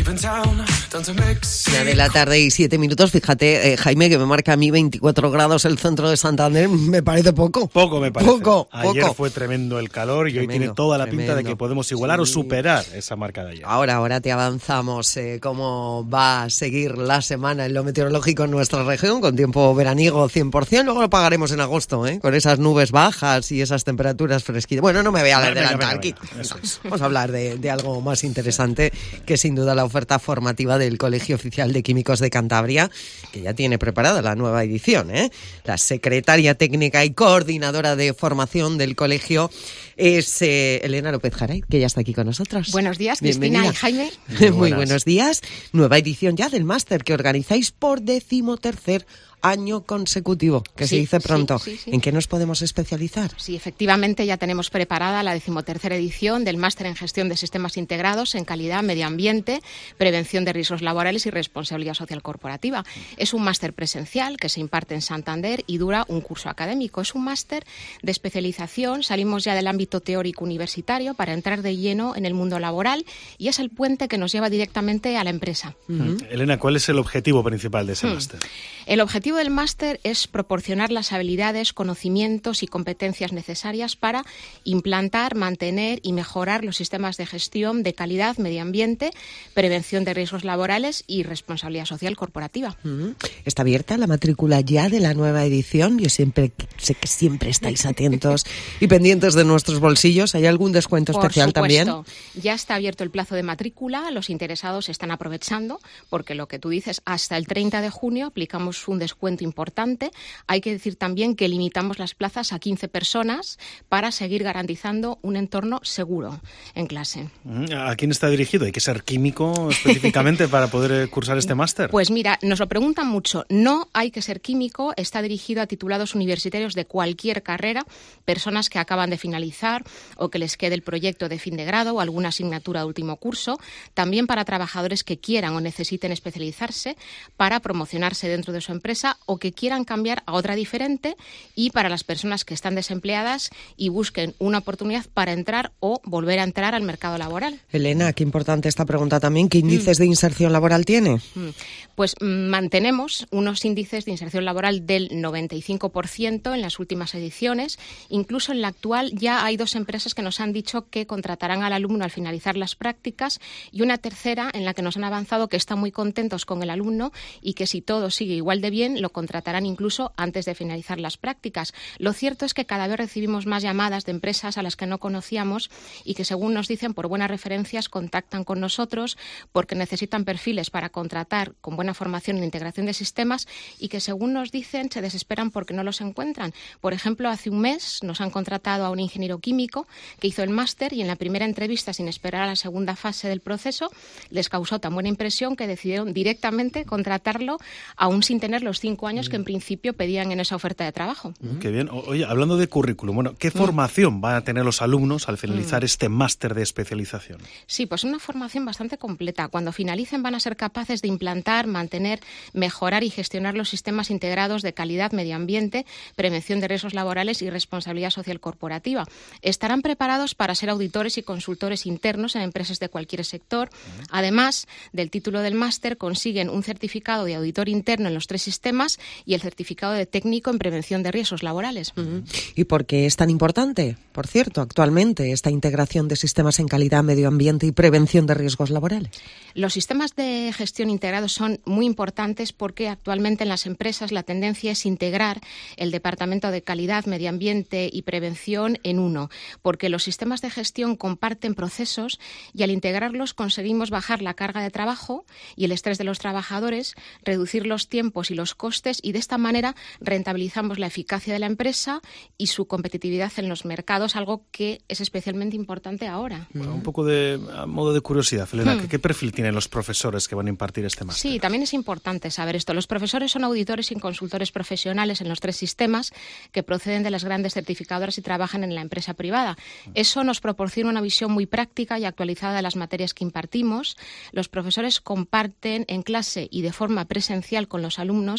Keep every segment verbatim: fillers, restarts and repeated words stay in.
Una de la tarde y siete minutos. Fíjate, eh, Jaime, que me marca a mí veinticuatro grados el centro de Santander. Me parece poco. Poco me parece. Poco, Ayer poco. fue tremendo el calor y Tremendo, hoy tiene toda la pinta tremendo. de que podemos igualar Sí. o superar esa marca de ayer. Ahora, ahora te avanzamos eh, cómo va a seguir la semana en lo meteorológico en nuestra región, con tiempo veraniego cien por ciento. Luego lo pagaremos en agosto, ¿eh? Con esas nubes bajas y esas temperaturas fresquitas. Bueno, no me voy a Venga, adelantar venga, aquí. venga, eso es. Vamos a hablar de, de algo más interesante, que es sin duda la oferta formativa del Colegio Oficial de Químicos de Cantabria, que ya tiene preparada la nueva edición, ¿eh? La secretaria técnica y coordinadora de formación del colegio es eh, Elena López Jaray, que ya está aquí con nosotros. Buenos días, Bienvenida. Cristina y Jaime. Muy, Muy buenos buenas. días. Nueva edición ya del máster que organizáis por decimotercer año consecutivo, que Sí, se dice sí, pronto. sí, sí. ¿En qué nos podemos especializar? Sí, efectivamente ya tenemos preparada la decimotercera edición del Máster en Gestión de Sistemas Integrados en Calidad, Medio Ambiente, Prevención de Riesgos Laborales y Responsabilidad Social Corporativa. Es un máster presencial que se imparte en Santander y dura un curso académico. Es un máster de especialización, salimos ya del ámbito teórico universitario para entrar de lleno en el mundo laboral y es el puente que nos lleva directamente a la empresa. Uh-huh. Elena, ¿cuál es el objetivo principal de ese Hmm. máster? El objetivo del máster es proporcionar las habilidades, conocimientos y competencias necesarias para implantar, mantener y mejorar los sistemas de gestión de calidad, medio ambiente, prevención de riesgos laborales y responsabilidad social corporativa. Uh-huh. ¿Está abierta la matrícula ya de la nueva edición? Yo siempre sé que siempre estáis atentos y pendientes de nuestros bolsillos. ¿Hay algún descuento Por especial también? supuesto, ya está abierto el plazo de matrícula, los interesados se están aprovechando, porque lo que tú dices, hasta el treinta de junio aplicamos un descuento importante. Hay que decir también que limitamos las plazas a quince personas para seguir garantizando un entorno seguro en clase. Uh-huh. ¿A quién está dirigido? ¿Hay que ser químico específicamente para poder cursar este máster? Pues mira, nos lo preguntan mucho. No hay que ser químico, está dirigido a titulados universitarios de cualquier carrera, personas que acaban de finalizar o que les quede el proyecto de fin de grado o alguna asignatura de último curso, también para trabajadores que quieran o necesiten especializarse para promocionarse dentro de su empresa o que quieran cambiar a otra diferente, y para las personas que están desempleadas y busquen una oportunidad para entrar o volver a entrar al mercado laboral. Elena, qué importante esta pregunta también. ¿Qué índices mm. de inserción laboral tiene? Pues mantenemos unos índices de inserción laboral del noventa y cinco por ciento en las últimas ediciones. Incluso en la actual ya hay dos empresas que nos han dicho que contratarán al alumno al finalizar las prácticas, y una tercera en la que nos han avanzado que están muy contentos con el alumno y que si todo sigue igual de bien lo contratarán incluso antes de finalizar las prácticas. Lo cierto es que cada vez recibimos más llamadas de empresas a las que no conocíamos y que, según nos dicen, por buenas referencias contactan con nosotros porque necesitan perfiles para contratar con buena formación en integración de sistemas y que, según nos dicen, se desesperan porque no los encuentran. Por ejemplo, hace un mes nos han contratado a un ingeniero químico que hizo el máster y en la primera entrevista, sin esperar a la segunda fase del proceso, les causó tan buena impresión que decidieron directamente contratarlo, aún sin tener los cinco años que en principio pedían en esa oferta de trabajo. Mm, qué bien. Oye, hablando de currículum, bueno, ¿qué formación van a tener los alumnos al finalizar mm. este máster de especialización? Sí, pues una formación bastante completa. Cuando finalicen van a ser capaces de implantar, mantener, mejorar y gestionar los sistemas integrados de calidad, medio ambiente, prevención de riesgos laborales y responsabilidad social corporativa. Estarán preparados para ser auditores y consultores internos en empresas de cualquier sector. Mm. Además del título del máster, consiguen un certificado de auditor interno en los tres sistemas y el certificado de técnico en prevención de riesgos laborales. Uh-huh. ¿Y por qué es tan importante, por cierto, actualmente esta integración de sistemas en calidad, medio ambiente y prevención de riesgos laborales? Los sistemas de gestión integrados son muy importantes porque actualmente en las empresas la tendencia es integrar el departamento de calidad, medio ambiente y prevención en uno, porque los sistemas de gestión comparten procesos y al integrarlos conseguimos bajar la carga de trabajo y el estrés de los trabajadores, reducir los tiempos y los costes, y de esta manera rentabilizamos la eficacia de la empresa y su competitividad en los mercados, algo que es especialmente importante ahora. Bueno, un poco de a modo de curiosidad, Elena, hmm. ¿qué perfil tienen los profesores que van a impartir este máster? Sí, también es importante saber esto. Los profesores son auditores y consultores profesionales en los tres sistemas que proceden de las grandes certificadoras y trabajan en la empresa privada. Eso nos proporciona una visión muy práctica y actualizada de las materias que impartimos. Los profesores comparten en clase y de forma presencial con los alumnos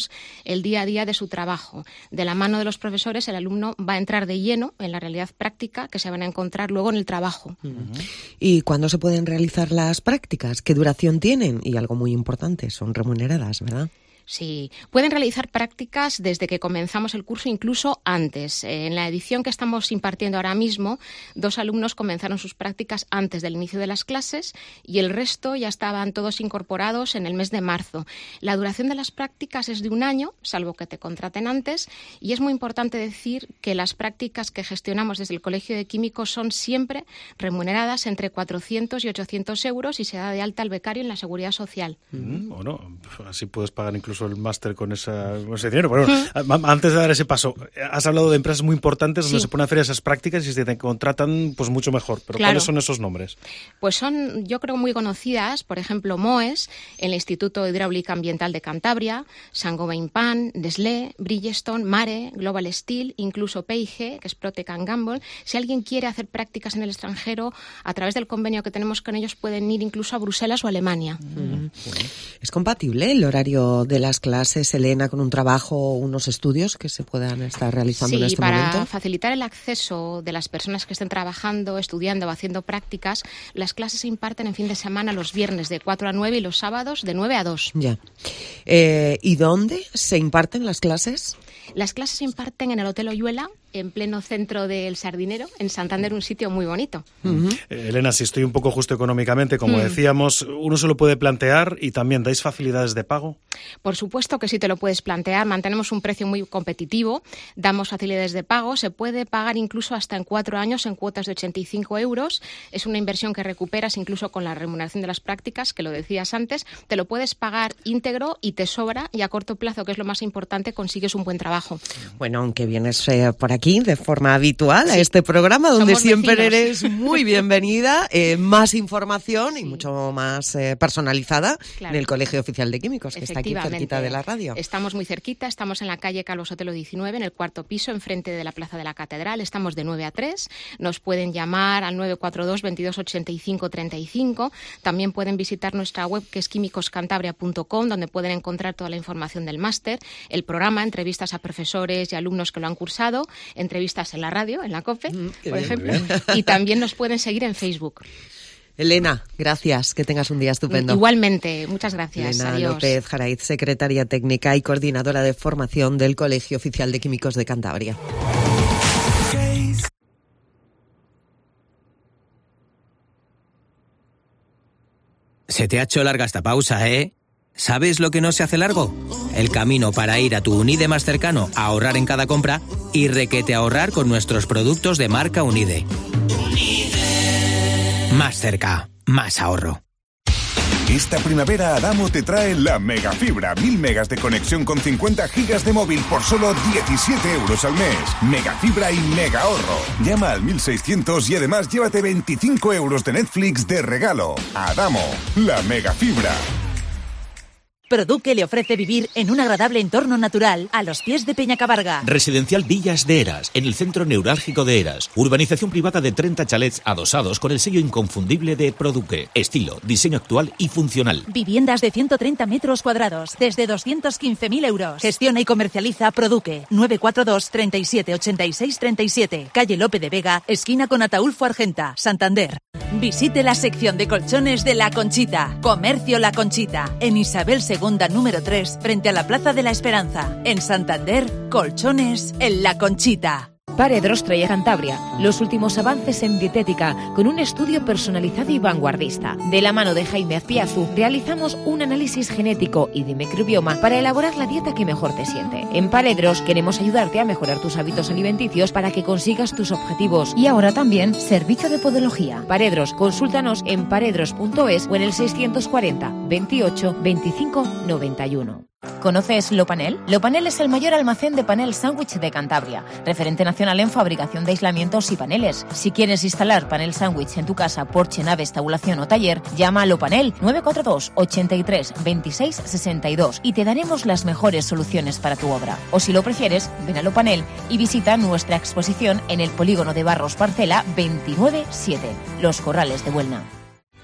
alumnos el día a día de su trabajo. De la mano de los profesores, el alumno va a entrar de lleno en la realidad práctica que se van a encontrar luego en el trabajo. Uh-huh. ¿Y cuándo se pueden realizar las prácticas? ¿Qué duración tienen? Y algo muy importante, son remuneradas, ¿verdad? Sí, pueden realizar prácticas desde que comenzamos el curso, incluso antes. En la edición que estamos impartiendo ahora mismo, dos alumnos comenzaron sus prácticas antes del inicio de las clases y el resto ya estaban todos incorporados en el mes de marzo. La duración de las prácticas es de un año, salvo que te contraten antes, y es muy importante decir que las prácticas que gestionamos desde el Colegio de Químicos son siempre remuneradas entre cuatrocientos y ochocientos euros y se da de alta al becario en la Seguridad Social. Mm, bueno, así puedes pagar incluso el máster con, esa, con ese dinero. Pero bueno, antes de dar ese paso, has hablado de empresas muy importantes donde sí. se ponen a hacer esas prácticas y si te contratan, pues mucho mejor. Pero claro. ¿cuáles son esos nombres? Pues son, yo creo, muy conocidas. Por ejemplo, MOES, el Instituto Hidráulica Ambiental de Cantabria, Saint-Gobain Pan, Nestlé, Bridgestone, Mare, Global Steel, incluso P y G, que es Procter and Gamble. Si alguien quiere hacer prácticas en el extranjero, a través del convenio que tenemos con ellos, pueden ir incluso a Bruselas o Alemania. Mm. Bueno. ¿Es compatible el horario de las clases, Elena, con un trabajo o unos estudios que se puedan estar realizando sí, en este momento? momento? Sí, para facilitar el acceso de las personas que estén trabajando, estudiando o haciendo prácticas, las clases se imparten en fin de semana los viernes de cuatro a nueve y los sábados de nueve a dos. Ya. Eh, ¿Y dónde se imparten las clases? Las clases se imparten en el Hotel Oyuela, en pleno centro del Sardinero, en Santander, un sitio muy bonito. Uh-huh. Eh, Elena, si estoy un poco justo económicamente, como mm. decíamos, uno se lo puede plantear y también ¿dais facilidades de pago? Por supuesto que sí te lo puedes plantear, mantenemos un precio muy competitivo, damos facilidades de pago, se puede pagar incluso hasta en cuatro años en cuotas de ochenta y cinco euros, es una inversión que recuperas incluso con la remuneración de las prácticas, que lo decías antes, te lo puedes pagar íntegro y te sobra y a corto plazo, que es lo más importante, consigues un buen trabajo. Bueno, aunque vienes eh, por aquí de forma habitual sí. a este programa, donde Somos siempre vecinos. Eres muy bienvenida, eh, más información sí. y mucho más eh, personalizada claro. en el Colegio Oficial de Químicos, que está aquí cerquita de la radio. Estamos muy cerquita, estamos en la calle Calvo Sotelo diecinueve, en el cuarto piso, enfrente de la Plaza de la Catedral, estamos de nueve a tres, nos pueden llamar al nueve cuatro dos, veintidós ochenta y cinco treinta y cinco, también pueden visitar nuestra web que es químicoscantabria punto com, donde pueden encontrar toda la información del máster, el programa, entrevistas a profesores y alumnos que lo han cursado, entrevistas en la radio, en la COPE, mm, por bien, ejemplo, y también nos pueden seguir en Facebook. Elena, gracias, que tengas un día estupendo. Igualmente, muchas gracias. Elena Adiós. López Jaraiz, secretaria técnica y coordinadora de formación del Colegio Oficial de Químicos de Cantabria. Se te ha hecho larga esta pausa, ¿eh? ¿Sabes lo que no se hace largo? El camino para ir a tu Unide más cercano, a ahorrar en cada compra y requete ahorrar con nuestros productos de marca Unide. Unide. Más cerca, más ahorro. Esta primavera Adamo te trae la Megafibra, mil megas de conexión con cincuenta gigas de móvil por solo diecisiete euros al mes. Megafibra y mega ahorro. Llama al mil seiscientos y además llévate veinticinco euros de Netflix de regalo. Adamo, la Megafibra. Produque le ofrece vivir en un agradable entorno natural a los pies de Peñacabarga. Residencial Villas de Eras, en el centro neurálgico de Eras. Urbanización privada de treinta chalets adosados con el sello inconfundible de Produque. Estilo, diseño actual y funcional. Viviendas de ciento treinta metros cuadrados, desde doscientos quince mil euros. Gestiona y comercializa Produque. nueve cuatro dos, treinta y siete, ochenta y seis, treinta y siete. Calle Lope de Vega, esquina con Ataulfo Argenta, Santander. Visite la sección de colchones de La Conchita. Comercio La Conchita, en Isabel segunda número tres, frente a la Plaza de la Esperanza. En Santander, colchones en La Conchita. Paredros trae a Cantabria los últimos avances en dietética con un estudio personalizado y vanguardista. De la mano de Jaime Azpiazu, realizamos un análisis genético y de microbioma para elaborar la dieta que mejor te siente. En Paredros queremos ayudarte a mejorar tus hábitos alimenticios para que consigas tus objetivos. Y ahora también servicio de podología. Paredros, consúltanos en paredros punto es o en el seiscientos cuarenta, veintiocho, veinticinco, noventa y uno. ¿Conoces Lopanel? Lopanel es el mayor almacén de panel sándwich de Cantabria, referente nacional en fabricación de aislamientos y paneles. Si quieres instalar panel sándwich en tu casa, porche, nave, estabulación o taller, llama a Lopanel nueve cuatro dos, ochenta y tres, veintiséis, sesenta y dos y te daremos las mejores soluciones para tu obra. O si lo prefieres, ven a Lopanel y visita nuestra exposición en el polígono de Barros Parcela veintinueve siete, Los Corrales de Buelna.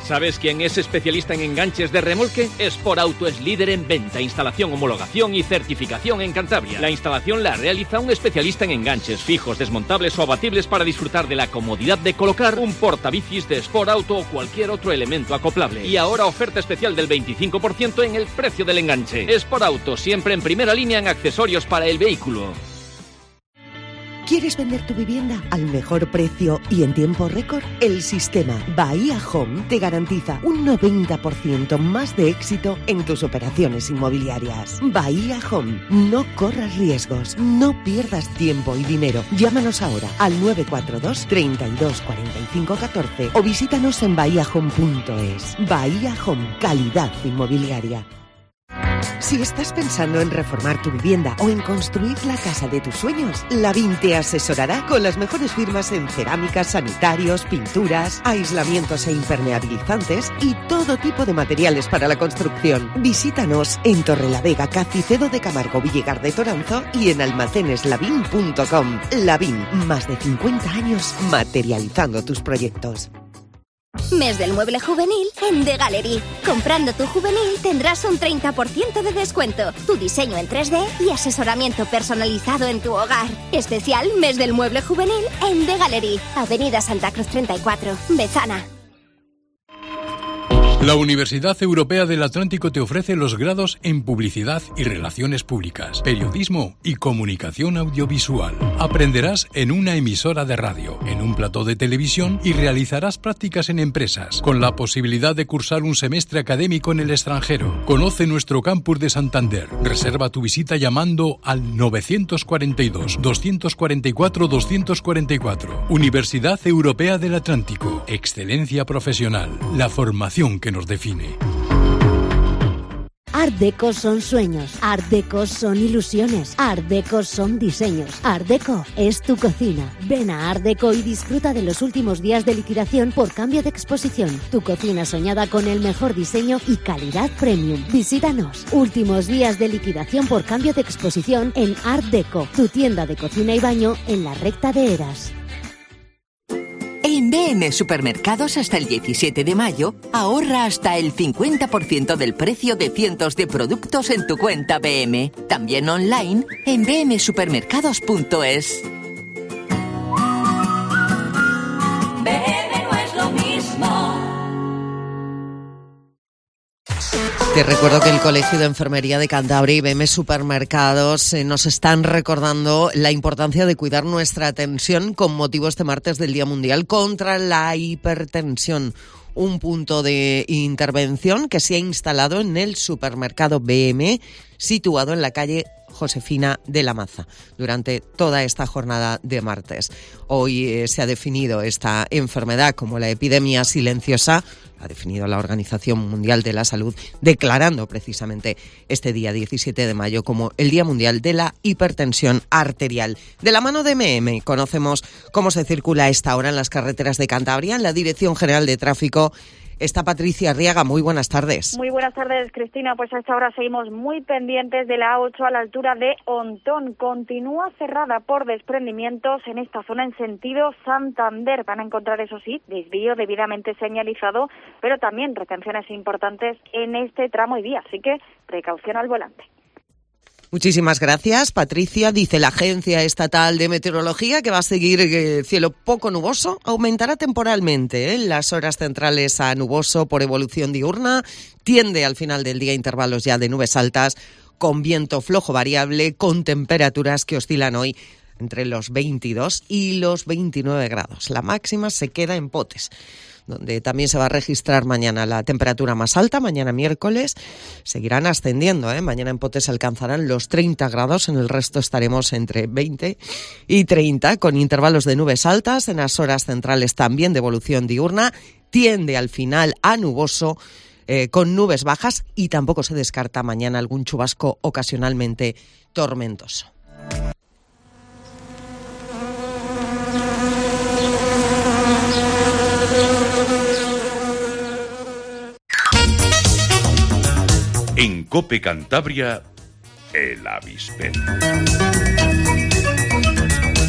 ¿Sabes quién es especialista en enganches de remolque? Sporauto es líder en venta, instalación, homologación y certificación en Cantabria. La instalación la realiza un especialista en enganches fijos, desmontables o abatibles para disfrutar de la comodidad de colocar un portabicis de Sporauto o cualquier otro elemento acoplable. Y ahora oferta especial del veinticinco por ciento en el precio del enganche. Sporauto, siempre en primera línea en accesorios para el vehículo. ¿Quieres vender tu vivienda al mejor precio y en tiempo récord? El sistema Bahía Home te garantiza un noventa por ciento más de éxito en tus operaciones inmobiliarias. Bahía Home, no corras riesgos, no pierdas tiempo y dinero. Llámanos ahora al nueve cuatro dos, treinta y dos, cuarenta y cinco, catorce o visítanos en bahía home punto es. Bahía Home, calidad inmobiliaria. Si estás pensando en reformar tu vivienda o en construir la casa de tus sueños, Lavín te asesorará con las mejores firmas en cerámicas, sanitarios, pinturas, aislamientos e impermeabilizantes y todo tipo de materiales para la construcción. Visítanos en Torrelavega, Cacicedo de Camargo, Villegar de Toranzo y en almacenes lavín punto com. Lavín, más de cincuenta años materializando tus proyectos. Mes del mueble juvenil en The Gallery. Comprando tu juvenil tendrás un treinta por ciento de descuento, tu diseño en tres D y asesoramiento personalizado en tu hogar. Especial Mes del mueble juvenil en The Gallery. Avenida Santa Cruz treinta y cuatro, Bezana. La Universidad Europea del Atlántico te ofrece los grados en Publicidad y Relaciones Públicas, Periodismo y Comunicación Audiovisual. Aprenderás en una emisora de radio, en un plató de televisión y realizarás prácticas en empresas, con la posibilidad de cursar un semestre académico en el extranjero. Conoce nuestro campus de Santander. Reserva tu visita llamando al novecientos cuarenta y dos, doscientos cuarenta y cuatro, doscientos cuarenta y cuatro. Universidad Europea del Atlántico. Excelencia profesional. La formación que nos define. Art Deco son sueños, Art Deco son ilusiones, Art Deco son diseños, Art Deco es tu cocina. Ven a Art Deco y disfruta de los últimos días de liquidación por cambio de exposición. Tu cocina soñada con el mejor diseño y calidad premium. Visítanos. Últimos días de liquidación por cambio de exposición en Art Deco, tu tienda de cocina y baño en la recta de Eras. En B M Supermercados hasta el diecisiete de mayo, ahorra hasta el cincuenta por ciento del precio de cientos de productos en tu cuenta B M. También online en b m supermercados punto es. B M no es lo mismo. Te recuerdo que el Colegio de Enfermería de Cantabria y B M Supermercados eh, nos están recordando la importancia de cuidar nuestra atención con motivo este martes del Día Mundial contra la Hipertensión. Un punto de intervención que se ha instalado en el supermercado B M, situado en la calle Josefina de la Maza, durante toda esta jornada de martes. Hoy eh, se ha definido esta enfermedad como la epidemia silenciosa, ha definido la Organización Mundial de la Salud, declarando precisamente este día diecisiete de mayo como el Día Mundial de la Hipertensión Arterial. De la mano de M M conocemos cómo se circula a esta hora en las carreteras de Cantabria. En la Dirección General de Tráfico está Patricia Arriaga. Muy buenas tardes. Muy buenas tardes, Cristina. Pues a esta hora seguimos muy pendientes de la A ocho a la altura de Ontón. Continúa cerrada por desprendimientos en esta zona en sentido Santander. Van a encontrar, eso sí, desvío debidamente señalizado, pero también retenciones importantes en este tramo y vía. Así que precaución al volante. Muchísimas gracias, Patricia. Dice la Agencia Estatal de Meteorología que va a seguir eh, cielo poco nuboso. Aumentará temporalmente en ¿eh? las horas centrales a nuboso por evolución diurna. Tiende al final del día intervalos ya de nubes altas con viento flojo variable, con temperaturas que oscilan hoy entre los veintidós y los veintinueve grados. La máxima se queda en Potes, donde también se va a registrar mañana la temperatura más alta. Mañana miércoles seguirán ascendiendo, ¿eh? Mañana en Potes alcanzarán los treinta grados, en el resto estaremos entre veinte y treinta, con intervalos de nubes altas, en las horas centrales también de evolución diurna, tiende al final a nuboso, eh, con nubes bajas, y tampoco se descarta mañana algún chubasco ocasionalmente tormentoso. En COPE Cantabria, el avispero.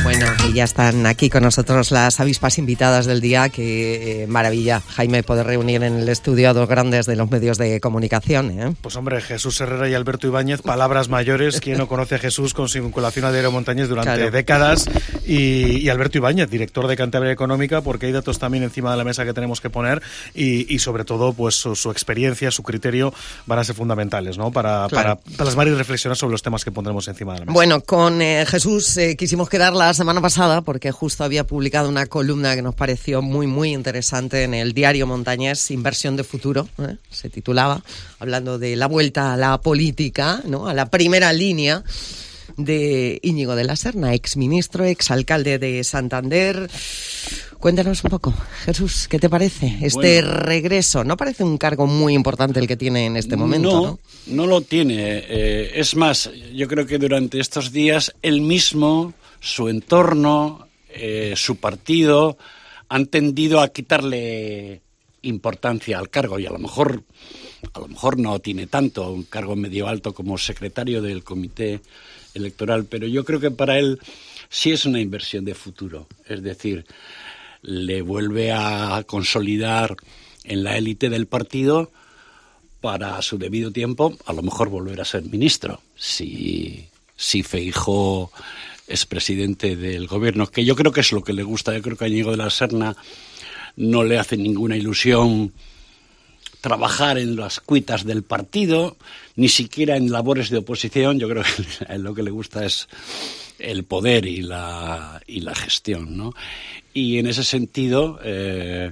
Bueno, y ya están aquí con nosotros las avispas invitadas del día. Qué eh, maravilla, Jaime, poder reunir en el estudio a dos grandes de los medios de comunicación, ¿eh? Pues hombre, Jesús Herrera y Alberto Ibáñez, palabras mayores. ¿Quién no conoce a Jesús con su vinculación a Diario Montañés durante claro. décadas? Y, y Alberto Ibáñez, director de Cantabria Económica, porque hay datos también encima de la mesa que tenemos que poner y, y sobre todo, pues su, su experiencia, su criterio van a ser fundamentales, ¿no? Para, claro. para plasmar y reflexionar sobre los temas que pondremos encima de la mesa. Bueno, con eh, Jesús eh, quisimos quedar la semana pasada porque justo había publicado una columna que nos pareció muy, muy interesante en el Diario Montañés, Inversión de Futuro, ¿eh? se titulaba, hablando de la vuelta a la política, ¿no? A la primera línea de Íñigo de la Serna, exministro, exalcalde de Santander. Cuéntanos un poco, Jesús, ¿qué te parece este bueno, regreso? ¿No parece un cargo muy importante el que tiene en este momento? No, no, no lo tiene. Eh, es más, yo creo que durante estos días él mismo, su entorno, eh, su partido han tendido a quitarle importancia al cargo y a lo mejor a lo mejor no tiene tanto, un cargo medio alto como secretario del comité electoral, pero yo creo que para él sí es una inversión de futuro, es decir, le vuelve a consolidar en la élite del partido para a su debido tiempo a lo mejor volver a ser ministro, si, si Feijóo es presidente del gobierno, que yo creo que es lo que le gusta. Yo creo que a Íñigo de la Serna no le hace ninguna ilusión trabajar en las cuitas del partido, ni siquiera en labores de oposición. Yo creo que a él lo que le gusta es el poder y la, y la gestión, ¿no? Y en ese sentido, eh,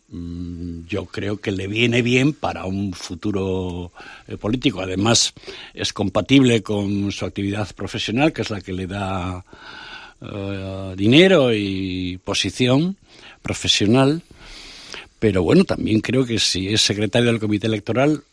yo creo que le viene bien para un futuro eh, político. Además, es compatible con su actividad profesional, que es la que le da eh, dinero y posición profesional. Pero bueno, también creo que si es secretario del comité electoral,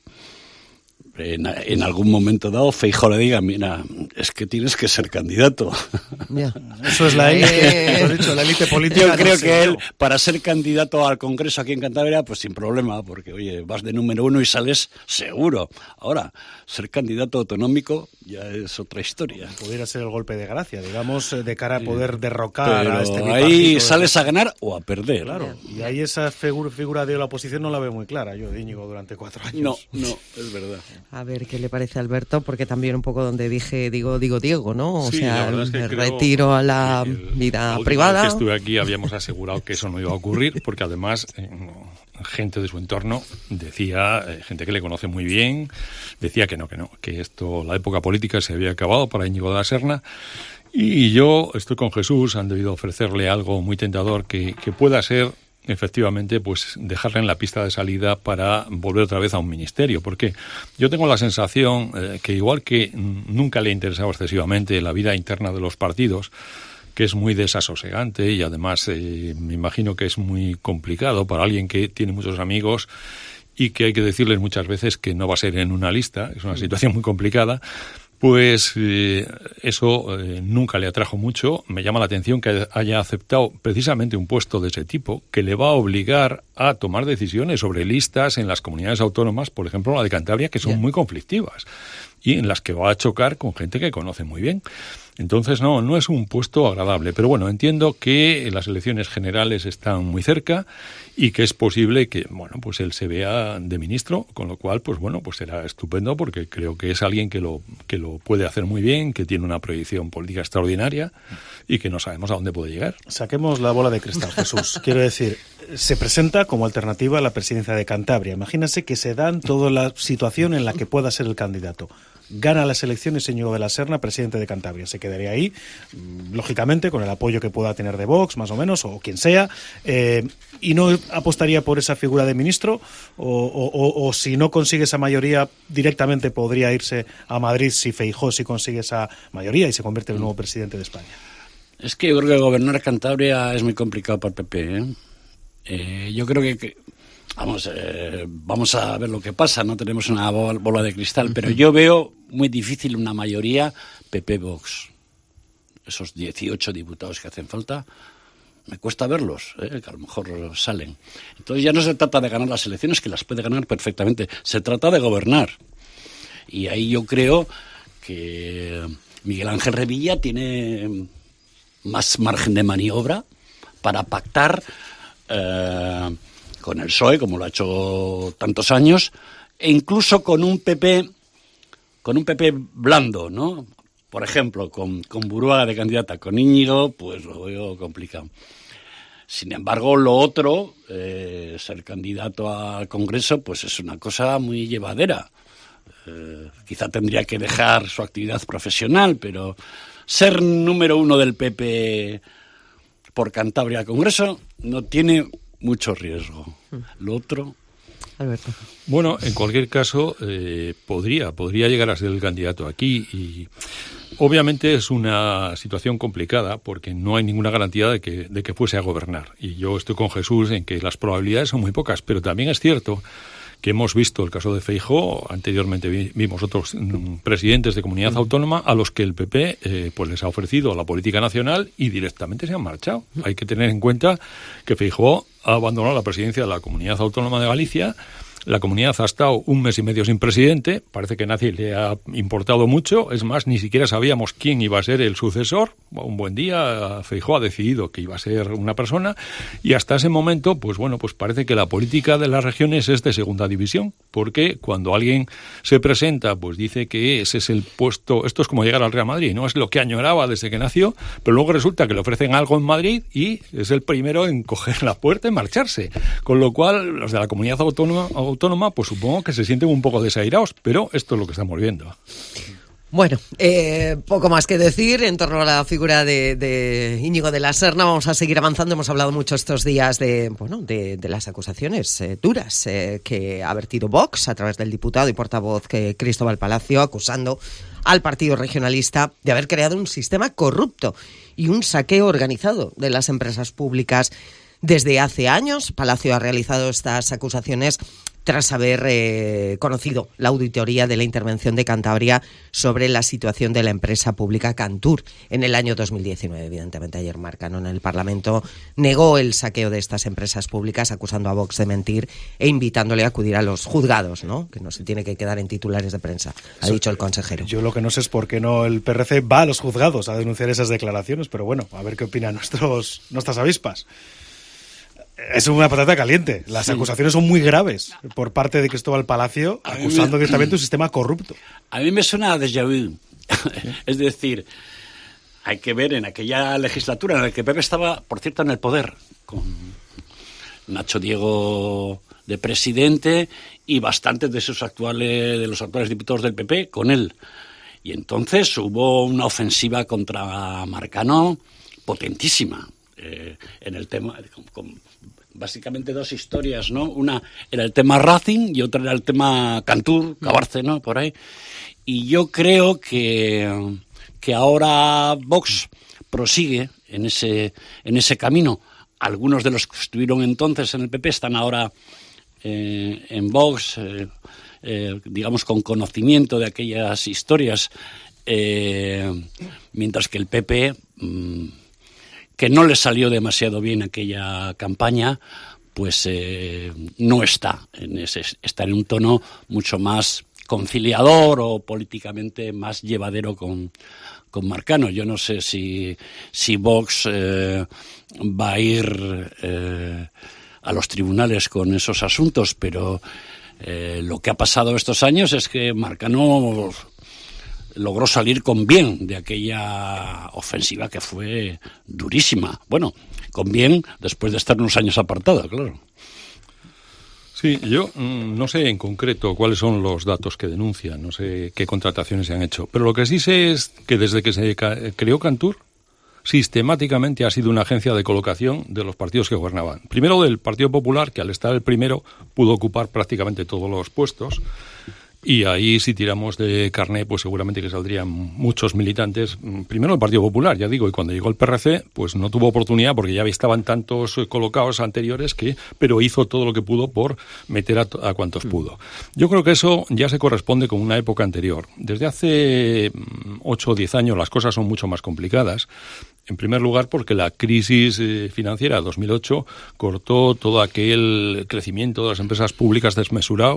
en, en algún momento dado Feijóo le diga, mira, es que tienes que ser candidato. Yeah. Eso es la élite, eh, dicho, la élite política. Yo creo no que sé, él, no. para ser candidato al Congreso aquí en Cantabria, pues sin problema, porque oye, vas de número uno y sales seguro. Ahora, ser candidato autonómico ya es otra historia. Pudiera ser el golpe de gracia, digamos, de cara a poder derrocar Pero a este ahí sales a ganar o a perder. Claro, y ahí esa figura, figura de la oposición no la veo muy clara, yo de Íñigo durante cuatro años. No, no, es verdad. A ver qué le parece a Alberto, porque también un poco donde dije, digo, digo Diego, ¿no? O sí, sea, es que me creo retiro a la el, vida la privada. Vez que estuve aquí habíamos asegurado que eso no iba a ocurrir, porque además eh, gente de su entorno decía, eh, gente que le conoce muy bien, decía que no, que no, que esto, la época política se había acabado para Íñigo de la Serna. Y yo estoy con Jesús, han debido ofrecerle algo muy tentador que, que pueda ser efectivamente, pues dejarle en la pista de salida para volver otra vez a un ministerio, porque yo tengo la sensación eh, que igual que nunca le ha interesado excesivamente la vida interna de los partidos, que es muy desasosegante y además eh, me imagino que es muy complicado para alguien que tiene muchos amigos y que hay que decirles muchas veces que no va a ser en una lista, es una situación muy complicada. Pues eh, eso eh, nunca le atrajo mucho. Me llama la atención que haya aceptado precisamente un puesto de ese tipo, que le va a obligar a tomar decisiones sobre listas en las comunidades autónomas, por ejemplo la de Cantabria, que son yeah. muy conflictivas y en las que va a chocar con gente que conoce muy bien. Entonces, no, no es un puesto agradable. Pero bueno, entiendo que las elecciones generales están muy cerca y que es posible que, bueno, pues él se vea de ministro, con lo cual, pues bueno, pues será estupendo porque creo que es alguien que lo, que lo puede hacer muy bien, que tiene una proyección política extraordinaria y que no sabemos a dónde puede llegar. Saquemos la bola de cristal, Jesús. Quiero decir, se presenta como alternativa a la presidencia de Cantabria. Imagínense que se da toda la situación en la que pueda ser el candidato. Gana las elecciones Íñigo de la Serna, presidente de Cantabria. Se quedaría ahí, lógicamente, con el apoyo que pueda tener de Vox, más o menos, o quien sea, eh, y no apostaría por esa figura de ministro, o, o, o, o si no consigue esa mayoría, directamente podría irse a Madrid si Feijóo si consigue esa mayoría y se convierte en el nuevo presidente de España. Es que yo creo que gobernar Cantabria es muy complicado para el P P, ¿eh? Eh, yo creo que... que... Vamos, eh, vamos a ver lo que pasa, no tenemos una bola de cristal, pero yo veo muy difícil una mayoría P P-Vox. Esos dieciocho diputados que hacen falta, me cuesta verlos, eh, que a lo mejor salen. Entonces ya no se trata de ganar las elecciones, que las puede ganar perfectamente, se trata de gobernar. Y ahí yo creo que Miguel Ángel Revilla tiene más margen de maniobra para pactar eh, con el P S O E, como lo ha hecho tantos años, e incluso con un P P, con un P P blando, ¿no? Por ejemplo, con, con Buruaga de candidata, con Íñigo, pues lo veo complicado. Sin embargo, lo otro, eh, ser candidato al Congreso, pues es una cosa muy llevadera. Eh, quizá tendría que dejar su actividad profesional, pero ser número uno del P P por Cantabria al Congreso no tiene mucho riesgo. Lo otro... Alberto. Bueno, en cualquier caso, eh, podría, podría llegar a ser el candidato aquí y obviamente es una situación complicada porque no hay ninguna garantía de que, de que fuese a gobernar. Y yo estoy con Jesús en que las probabilidades son muy pocas, pero también es cierto que hemos visto el caso de Feijóo, anteriormente vi, vimos otros mm, presidentes de comunidad autónoma a los que el P P eh, pues les ha ofrecido la política nacional y directamente se han marchado. Hay que tener en cuenta que Feijóo ha abandonado la presidencia de la Comunidad Autónoma de Galicia. La comunidad ha estado un mes y medio sin presidente, parece que nadie le ha importado mucho, es más, ni siquiera sabíamos quién iba a ser el sucesor. Un buen día Feijóo ha decidido que iba a ser una persona y hasta ese momento, pues bueno, pues parece que la política de las regiones es de segunda división, porque cuando alguien se presenta, pues dice que ese es el puesto, esto es como llegar al Real Madrid, ¿no? Es lo que añoraba desde que nació, pero luego resulta que le ofrecen algo en Madrid y es el primero en coger la puerta y marcharse, con lo cual los de la comunidad autónoma autónoma, pues supongo que se sienten un poco desairados, pero esto es lo que estamos viendo. Bueno, eh, poco más que decir en torno a la figura de, de Íñigo de la Serna. Vamos a seguir avanzando. Hemos hablado mucho estos días de, bueno, de, de las acusaciones eh, duras eh, que ha vertido Vox a través del diputado y portavoz que Cristóbal Palacio, acusando al partido regionalista de haber creado un sistema corrupto y un saqueo organizado de las empresas públicas desde hace años. Palacio ha realizado estas acusaciones tras haber eh, conocido la auditoría de la intervención de Cantabria sobre la situación de la empresa pública Cantur en el año dos mil diecinueve. Evidentemente, ayer Marcano en el Parlamento negó el saqueo de estas empresas públicas, acusando a Vox de mentir e invitándole a acudir a los juzgados, ¿no? Que no se tiene que quedar en titulares de prensa, ha so, dicho el consejero. Yo lo que no sé es por qué no el P R C va a los juzgados a denunciar esas declaraciones, pero bueno, a ver qué opinan nuestros, nuestras avispas. Es una patata caliente. Las sí. acusaciones son muy graves por parte de Cristóbal Palacio, a acusando me... directamente un sistema corrupto. A mí me suena a déjà vu. Es decir, hay que ver en aquella legislatura en la que Pepe estaba, por cierto, en el poder, con Nacho Diego de presidente y bastantes de sus actuales, de los actuales diputados del P P con él. Y entonces hubo una ofensiva contra Marcano potentísima. Eh, en el tema, con, con básicamente dos historias, ¿no? Una era el tema Racing y otra era el tema Cantur, Cabárceno, por ahí. Y yo creo que, que ahora Vox prosigue en ese, en ese camino. Algunos de los que estuvieron entonces en el P P están ahora eh, en Vox, eh, eh, digamos, con conocimiento de aquellas historias, eh, mientras que el P P... Mmm, que no le salió demasiado bien aquella campaña, pues eh, no está en ese, está en un tono mucho más conciliador o políticamente más llevadero con, con Marcano. Yo no sé si, si Vox eh, va a ir eh, a los tribunales con esos asuntos, pero eh, lo que ha pasado estos años es que Marcano logró salir con bien de aquella ofensiva que fue durísima. Bueno, con bien después de estar unos años apartado, claro. Sí, yo mmm, no sé en concreto cuáles son los datos que denuncian, no sé qué contrataciones se han hecho, pero lo que sí sé es que desde que se ca- creó Cantur, sistemáticamente ha sido una agencia de colocación de los partidos que gobernaban. Primero del Partido Popular, que al estar el primero pudo ocupar prácticamente todos los puestos. Y ahí, si tiramos de carné, pues seguramente que saldrían muchos militantes. Primero el Partido Popular, ya digo, y cuando llegó el P R C, pues no tuvo oportunidad porque ya estaban tantos colocados anteriores que, pero hizo todo lo que pudo por meter a, a cuantos mm. pudo. Yo creo que eso ya se corresponde con una época anterior. Desde hace ocho o diez años las cosas son mucho más complicadas. En primer lugar, porque la crisis eh, financiera de dos mil ocho cortó todo aquel crecimiento de las empresas públicas desmesurado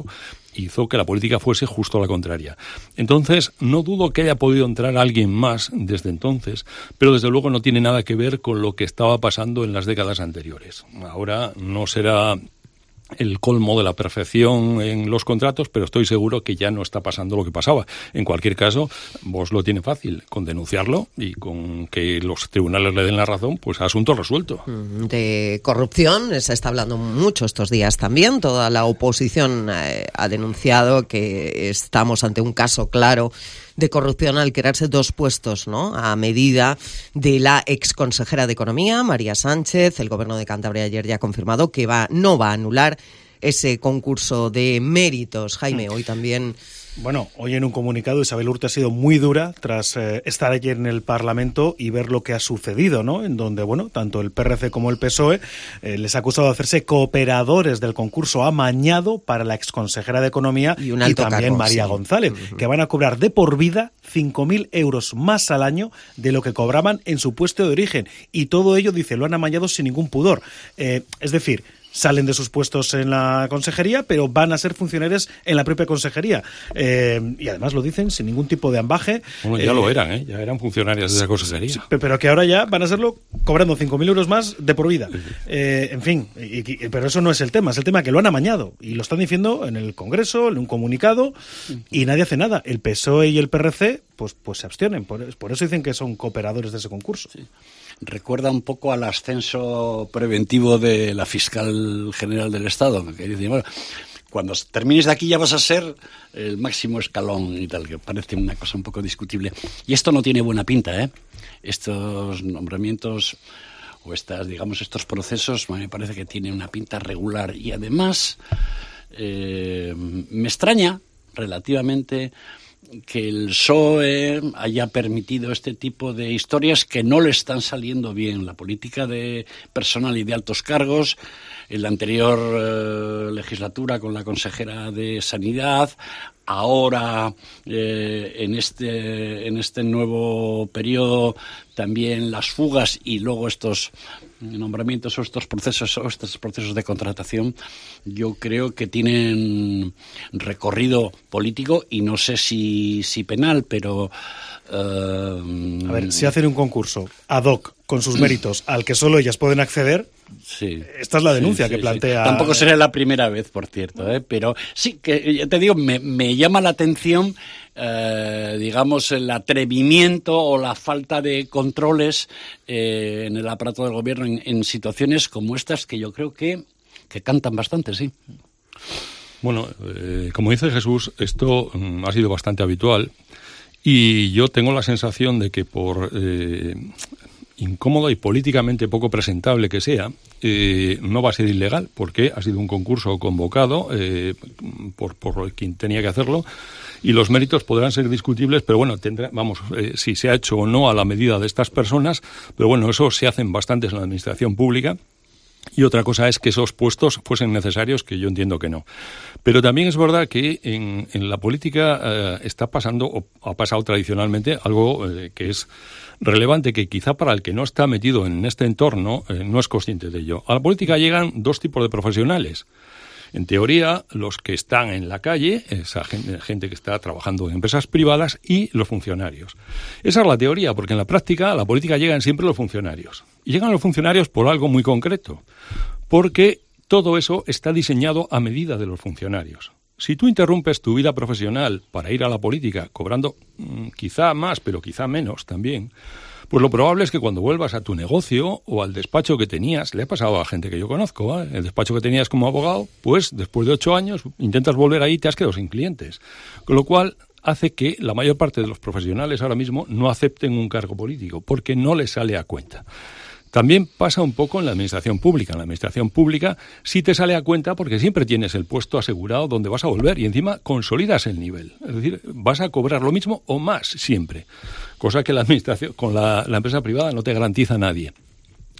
hizo que la política fuese justo la contraria. Entonces, no dudo que haya podido entrar alguien más desde entonces, pero desde luego no tiene nada que ver con lo que estaba pasando en las décadas anteriores. Ahora no será el colmo de la perfección en los contratos, pero estoy seguro que ya no está pasando lo que pasaba. En cualquier caso, vos lo tiene fácil con denunciarlo y con que los tribunales le den la razón, pues asunto resuelto. De corrupción se está hablando mucho estos días también. Toda la oposición eh, ha denunciado que estamos ante un caso claro de corrupción al crearse dos puestos, ¿no?, a medida de la exconsejera de Economía, María Sánchez. El Gobierno de Cantabria ayer ya ha confirmado que va, no va a anular ese concurso de méritos. Jaime, hoy también... Bueno, hoy en un comunicado Isabel Urte ha sido muy dura tras eh, estar ayer en el Parlamento y ver lo que ha sucedido, ¿no? En donde, bueno, tanto el P R C como el P S O E eh, les ha acusado de hacerse cooperadores del concurso amañado para la exconsejera de Economía y, un alto y también cargo, María sí. González, uh-huh. que van a cobrar de por vida cinco mil euros más al año de lo que cobraban en su puesto de origen. Y todo ello, dice, lo han amañado sin ningún pudor. Eh, es decir... salen de sus puestos en la consejería, pero van a ser funcionarios en la propia consejería. Eh, y además lo dicen sin ningún tipo de ambaje. Bueno, ya eh, lo eran, ¿eh? Ya eran funcionarios de esa consejería. Sí, pero que ahora ya van a serlo cobrando cinco mil euros más de por vida. Eh, en fin, y, y, pero eso no es el tema, es el tema que lo han amañado. Y lo están diciendo en el Congreso, en un comunicado, y nadie hace nada. El P S O E y el P R C pues, pues se abstienen. Por, por eso dicen que son cooperadores de ese concurso. Sí. Recuerda un poco al ascenso preventivo de la fiscal general del Estado, que dice, bueno, cuando termines de aquí ya vas a ser el máximo escalón y tal, que parece una cosa un poco discutible. Y esto no tiene buena pinta, ¿eh? Estos nombramientos o estas, digamos, estos procesos me parece que tienen una pinta regular y además eh, me extraña relativamente que el P S O E haya permitido este tipo de historias que no le están saliendo bien. La política de personal y de altos cargos, en la anterior eh, legislatura con la consejera de Sanidad, ahora eh, en este en este nuevo periodo también las fugas y luego estos nombramientos o estos procesos o estos procesos de contratación, yo creo que tienen recorrido político y no sé si, si penal, pero uh, a ver, si hacen un concurso ad hoc con sus méritos al que solo ellas pueden acceder. Sí, esta es la denuncia sí, sí, que plantea. Sí. Tampoco sería la primera vez, por cierto, ¿eh? Pero sí que ya te digo, me, me llama la atención, eh, digamos, el atrevimiento o la falta de controles eh, en el aparato del gobierno en, en situaciones como estas que yo creo que, que cantan bastante, sí. Bueno, eh, como dice Jesús, esto mm, ha sido bastante habitual y yo tengo la sensación de que por eh, incómodo y políticamente poco presentable que sea, eh, no va a ser ilegal, porque ha sido un concurso convocado eh, por, por quien tenía que hacerlo, y los méritos podrán ser discutibles, pero bueno, tendrá, vamos, eh, si se ha hecho o no a la medida de estas personas, pero bueno, eso se hacen bastantes en la administración pública. Y otra cosa es que esos puestos fuesen necesarios, que yo entiendo que no. Pero también es verdad que en, en la política eh, está pasando, o ha pasado tradicionalmente, algo eh, que es relevante, que quizá para el que no está metido en este entorno eh, no es consciente de ello. A la política llegan dos tipos de profesionales. En teoría, los que están en la calle, esa gente, gente que está trabajando en empresas privadas, y los funcionarios. Esa es la teoría, porque en la práctica, a la política llegan siempre los funcionarios. Y llegan los funcionarios por algo muy concreto, porque todo eso está diseñado a medida de los funcionarios. Si tú interrumpes tu vida profesional para ir a la política, cobrando mmm, quizá más, pero quizá menos también, pues lo probable es que cuando vuelvas a tu negocio o al despacho que tenías, le ha pasado a la gente que yo conozco, ¿eh? El despacho que tenías como abogado, pues después de ocho años intentas volver ahí y te has quedado sin clientes. Con lo cual hace que la mayor parte de los profesionales ahora mismo no acepten un cargo político, porque no les sale a cuenta. También pasa un poco en la administración pública. En la administración pública sí te sale a cuenta porque siempre tienes el puesto asegurado donde vas a volver y encima consolidas el nivel. Es decir, vas a cobrar lo mismo o más siempre, cosa que la administración con la, la empresa privada no te garantiza nadie.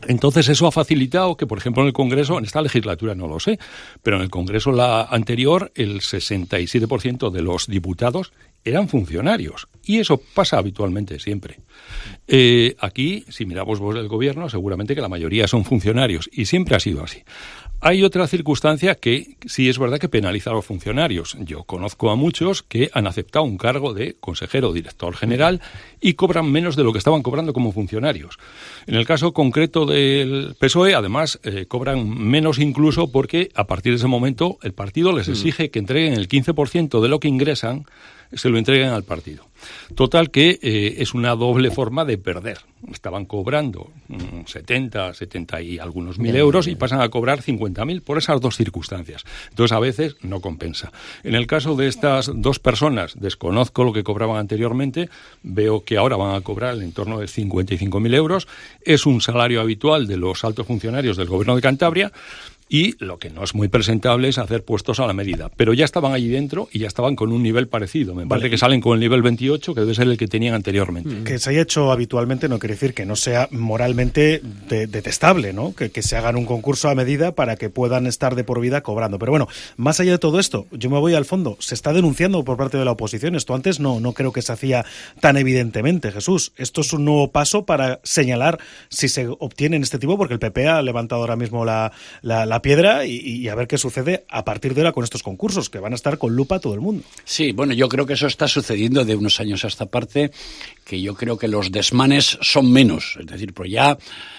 Entonces eso ha facilitado que, por ejemplo, en el Congreso, en esta legislatura no lo sé, pero en el Congreso la anterior el sesenta y siete por ciento de los diputados eran funcionarios. Y eso pasa habitualmente siempre. Eh, aquí, si miramos vos el gobierno, seguramente que la mayoría son funcionarios. Y siempre ha sido así. Hay otra circunstancia que sí es verdad que penaliza a los funcionarios. Yo conozco a muchos que han aceptado un cargo de consejero o director general y cobran menos de lo que estaban cobrando como funcionarios. En el caso concreto del P S O E, además, eh, cobran menos incluso porque a partir de ese momento el partido les exige que entreguen el quince por ciento de lo que ingresan, se lo entreguen al partido. Total que eh, es una doble forma de perder. Estaban cobrando mmm, setenta, setenta y algunos mil euros y pasan a cobrar cincuenta mil por esas dos circunstancias. Entonces, a veces no compensa. En el caso de estas dos personas, desconozco lo que cobraban anteriormente, veo que ahora van a cobrar en torno de cincuenta y cinco mil euros. Es un salario habitual de los altos funcionarios del Gobierno de Cantabria. Y lo que no es muy presentable es hacer puestos a la medida. Pero ya estaban allí dentro y ya estaban con un nivel parecido. Me parece vale. que salen con el nivel veintiocho, que debe ser el que tenían anteriormente. Que se haya hecho habitualmente no quiere decir que no sea moralmente de, detestable, ¿no? Que, que se hagan un concurso a medida para que puedan estar de por vida cobrando. Pero bueno, más allá de todo esto, yo me voy al fondo. Se está denunciando por parte de la oposición. Esto antes no, no creo que se hacía tan evidentemente, Jesús. Esto es un nuevo paso para señalar si se obtienen este tipo, porque el P P ha levantado ahora mismo la, la, la piedra y, y a ver qué sucede a partir de ahora con estos concursos, que van a estar con lupa todo el mundo. Sí, bueno, yo creo que eso está sucediendo de unos años a esta parte, que yo creo que los desmanes son menos, es decir, pues ya,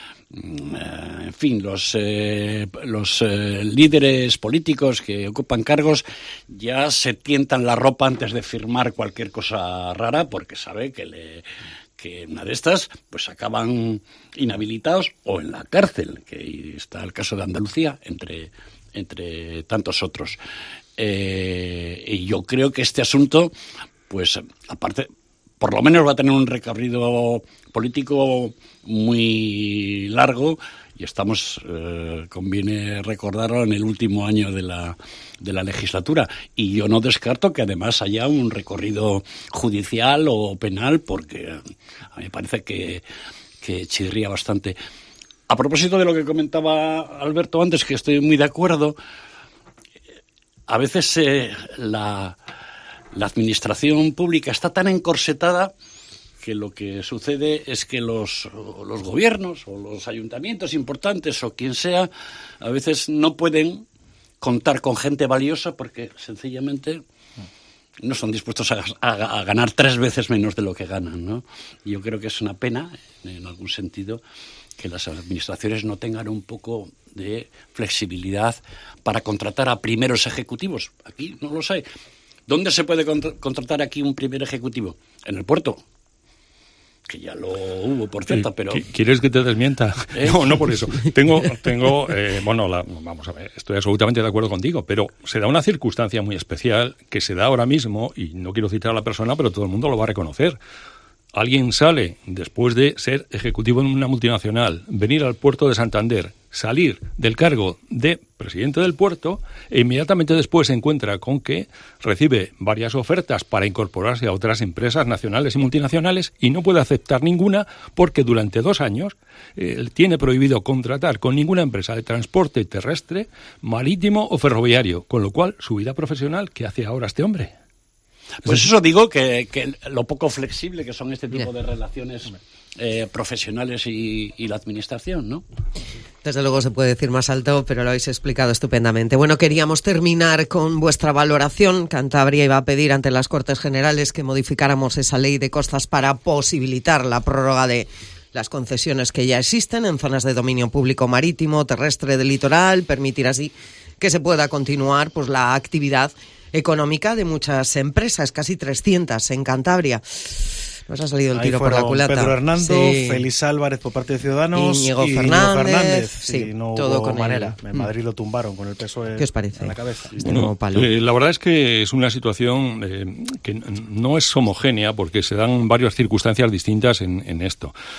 en fin, los, eh, los eh, líderes políticos que ocupan cargos ya se tientan la ropa antes de firmar cualquier cosa rara, porque sabe que le... que una de estas pues acaban inhabilitados o en la cárcel, que está el caso de Andalucía, entre, entre tantos otros. Eh, y yo creo que este asunto, pues aparte, por lo menos va a tener un recorrido político muy largo, y estamos, eh, conviene recordarlo, en el último año de la, de la legislatura. Y yo no descarto que además haya un recorrido judicial o penal, porque a mí me parece que, que chirría bastante. A propósito de lo que comentaba Alberto antes, que estoy muy de acuerdo, a veces eh, la, la administración pública está tan encorsetada que lo que sucede es que los, los gobiernos o los ayuntamientos importantes o quien sea, a veces no pueden contar con gente valiosa porque sencillamente no son dispuestos a, a, a ganar tres veces menos de lo que ganan, ¿no? Yo creo que es una pena, en algún sentido, que las administraciones no tengan un poco de flexibilidad para contratar a primeros ejecutivos. Aquí no los hay. ¿Dónde se puede contra- contratar aquí un primer ejecutivo? En el puerto. Que ya lo hubo, por cierto, pero... ¿Quieres que te desmienta? ¿Eh? No, no por eso. Tengo, tengo eh, bueno, la, vamos a ver, estoy absolutamente de acuerdo contigo, pero se da una circunstancia muy especial que se da ahora mismo, y no quiero citar a la persona, pero todo el mundo lo va a reconocer. Alguien sale, después de ser ejecutivo en una multinacional, venir al puerto de Santander, salir del cargo de presidente del puerto, e inmediatamente después se encuentra con que recibe varias ofertas para incorporarse a otras empresas nacionales y multinacionales y no puede aceptar ninguna porque durante dos años eh, tiene prohibido contratar con ninguna empresa de transporte terrestre, marítimo o ferroviario, con lo cual su vida profesional, ¿qué hace ahora este hombre? Pues eso digo, que, que lo poco flexible que son este tipo de relaciones eh, profesionales y, y la administración, ¿no? Desde luego se puede decir más alto, pero lo habéis explicado estupendamente. Bueno, queríamos terminar con vuestra valoración. Cantabria iba a pedir ante las Cortes Generales que modificáramos esa ley de costas para posibilitar la prórroga de las concesiones que ya existen en zonas de dominio público marítimo, terrestre, del litoral, permitir así que se pueda continuar pues la actividad económica de muchas empresas, casi trescientas en Cantabria. Nos ha salido el tiro por la culata. Pedro Hernando, sí. Félix Álvarez por parte de Ciudadanos, Íñigo y Fernández, Fernández. Sí, y no todo hubo con manera. El... En Madrid lo tumbaron con el P S O E. ¿Qué os parece? En la cabeza. Este bueno, nuevo palo. Eh, la verdad es que es una situación eh, que no es homogénea porque se dan varias circunstancias distintas en, en esto.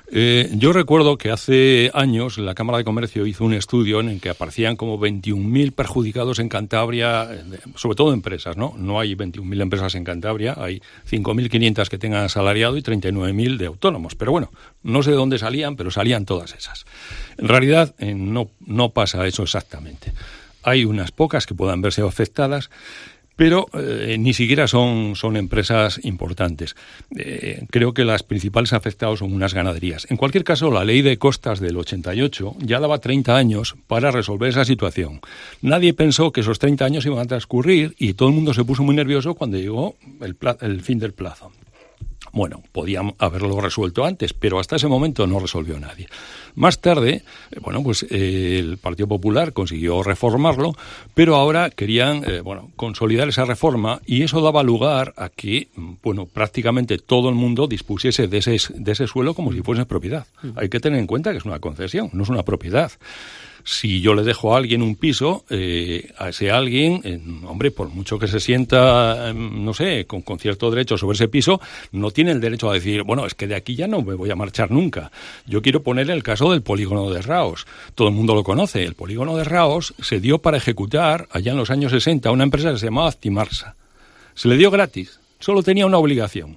Eh, yo recuerdo que hace años la Cámara de Comercio hizo un estudio en el que aparecían como veintiún mil perjudicados en Cantabria, sobre todo empresas, ¿no? No hay veintiún mil empresas en Cantabria, hay cinco mil quinientas que tengan asalariado y treinta y nueve mil de autónomos. Pero bueno, no sé de dónde salían, pero salían todas esas. En realidad eh, no, no pasa eso exactamente. Hay unas pocas que puedan verse afectadas, pero eh, ni siquiera son, son empresas importantes. Eh, creo que las principales afectadas son unas ganaderías. En cualquier caso, la ley de costas del ochenta y ocho ya daba treinta años para resolver esa situación. Nadie pensó que esos treinta años iban a transcurrir y todo el mundo se puso muy nervioso cuando llegó el, pla- el fin del plazo. Bueno, podían haberlo resuelto antes, pero hasta ese momento no resolvió nadie. Más tarde, bueno, pues eh, el Partido Popular consiguió reformarlo, pero ahora querían, eh, bueno, consolidar esa reforma y eso daba lugar a que, bueno, prácticamente todo el mundo dispusiese de ese, de ese suelo como si fuese propiedad. Hay que tener en cuenta que es una concesión, no es una propiedad. Si yo le dejo a alguien un piso, eh, a ese alguien, eh, hombre, por mucho que se sienta, eh, no sé, con, con cierto derecho sobre ese piso, no tiene el derecho a decir, bueno, es que de aquí ya no me voy a marchar nunca. Yo quiero poner el caso del polígono de Raos. Todo el mundo lo conoce. El polígono de Raos se dio para ejecutar, allá en los años sesenta, a una empresa que se llamaba Actimarsa. Se le dio gratis. Solo tenía una obligación.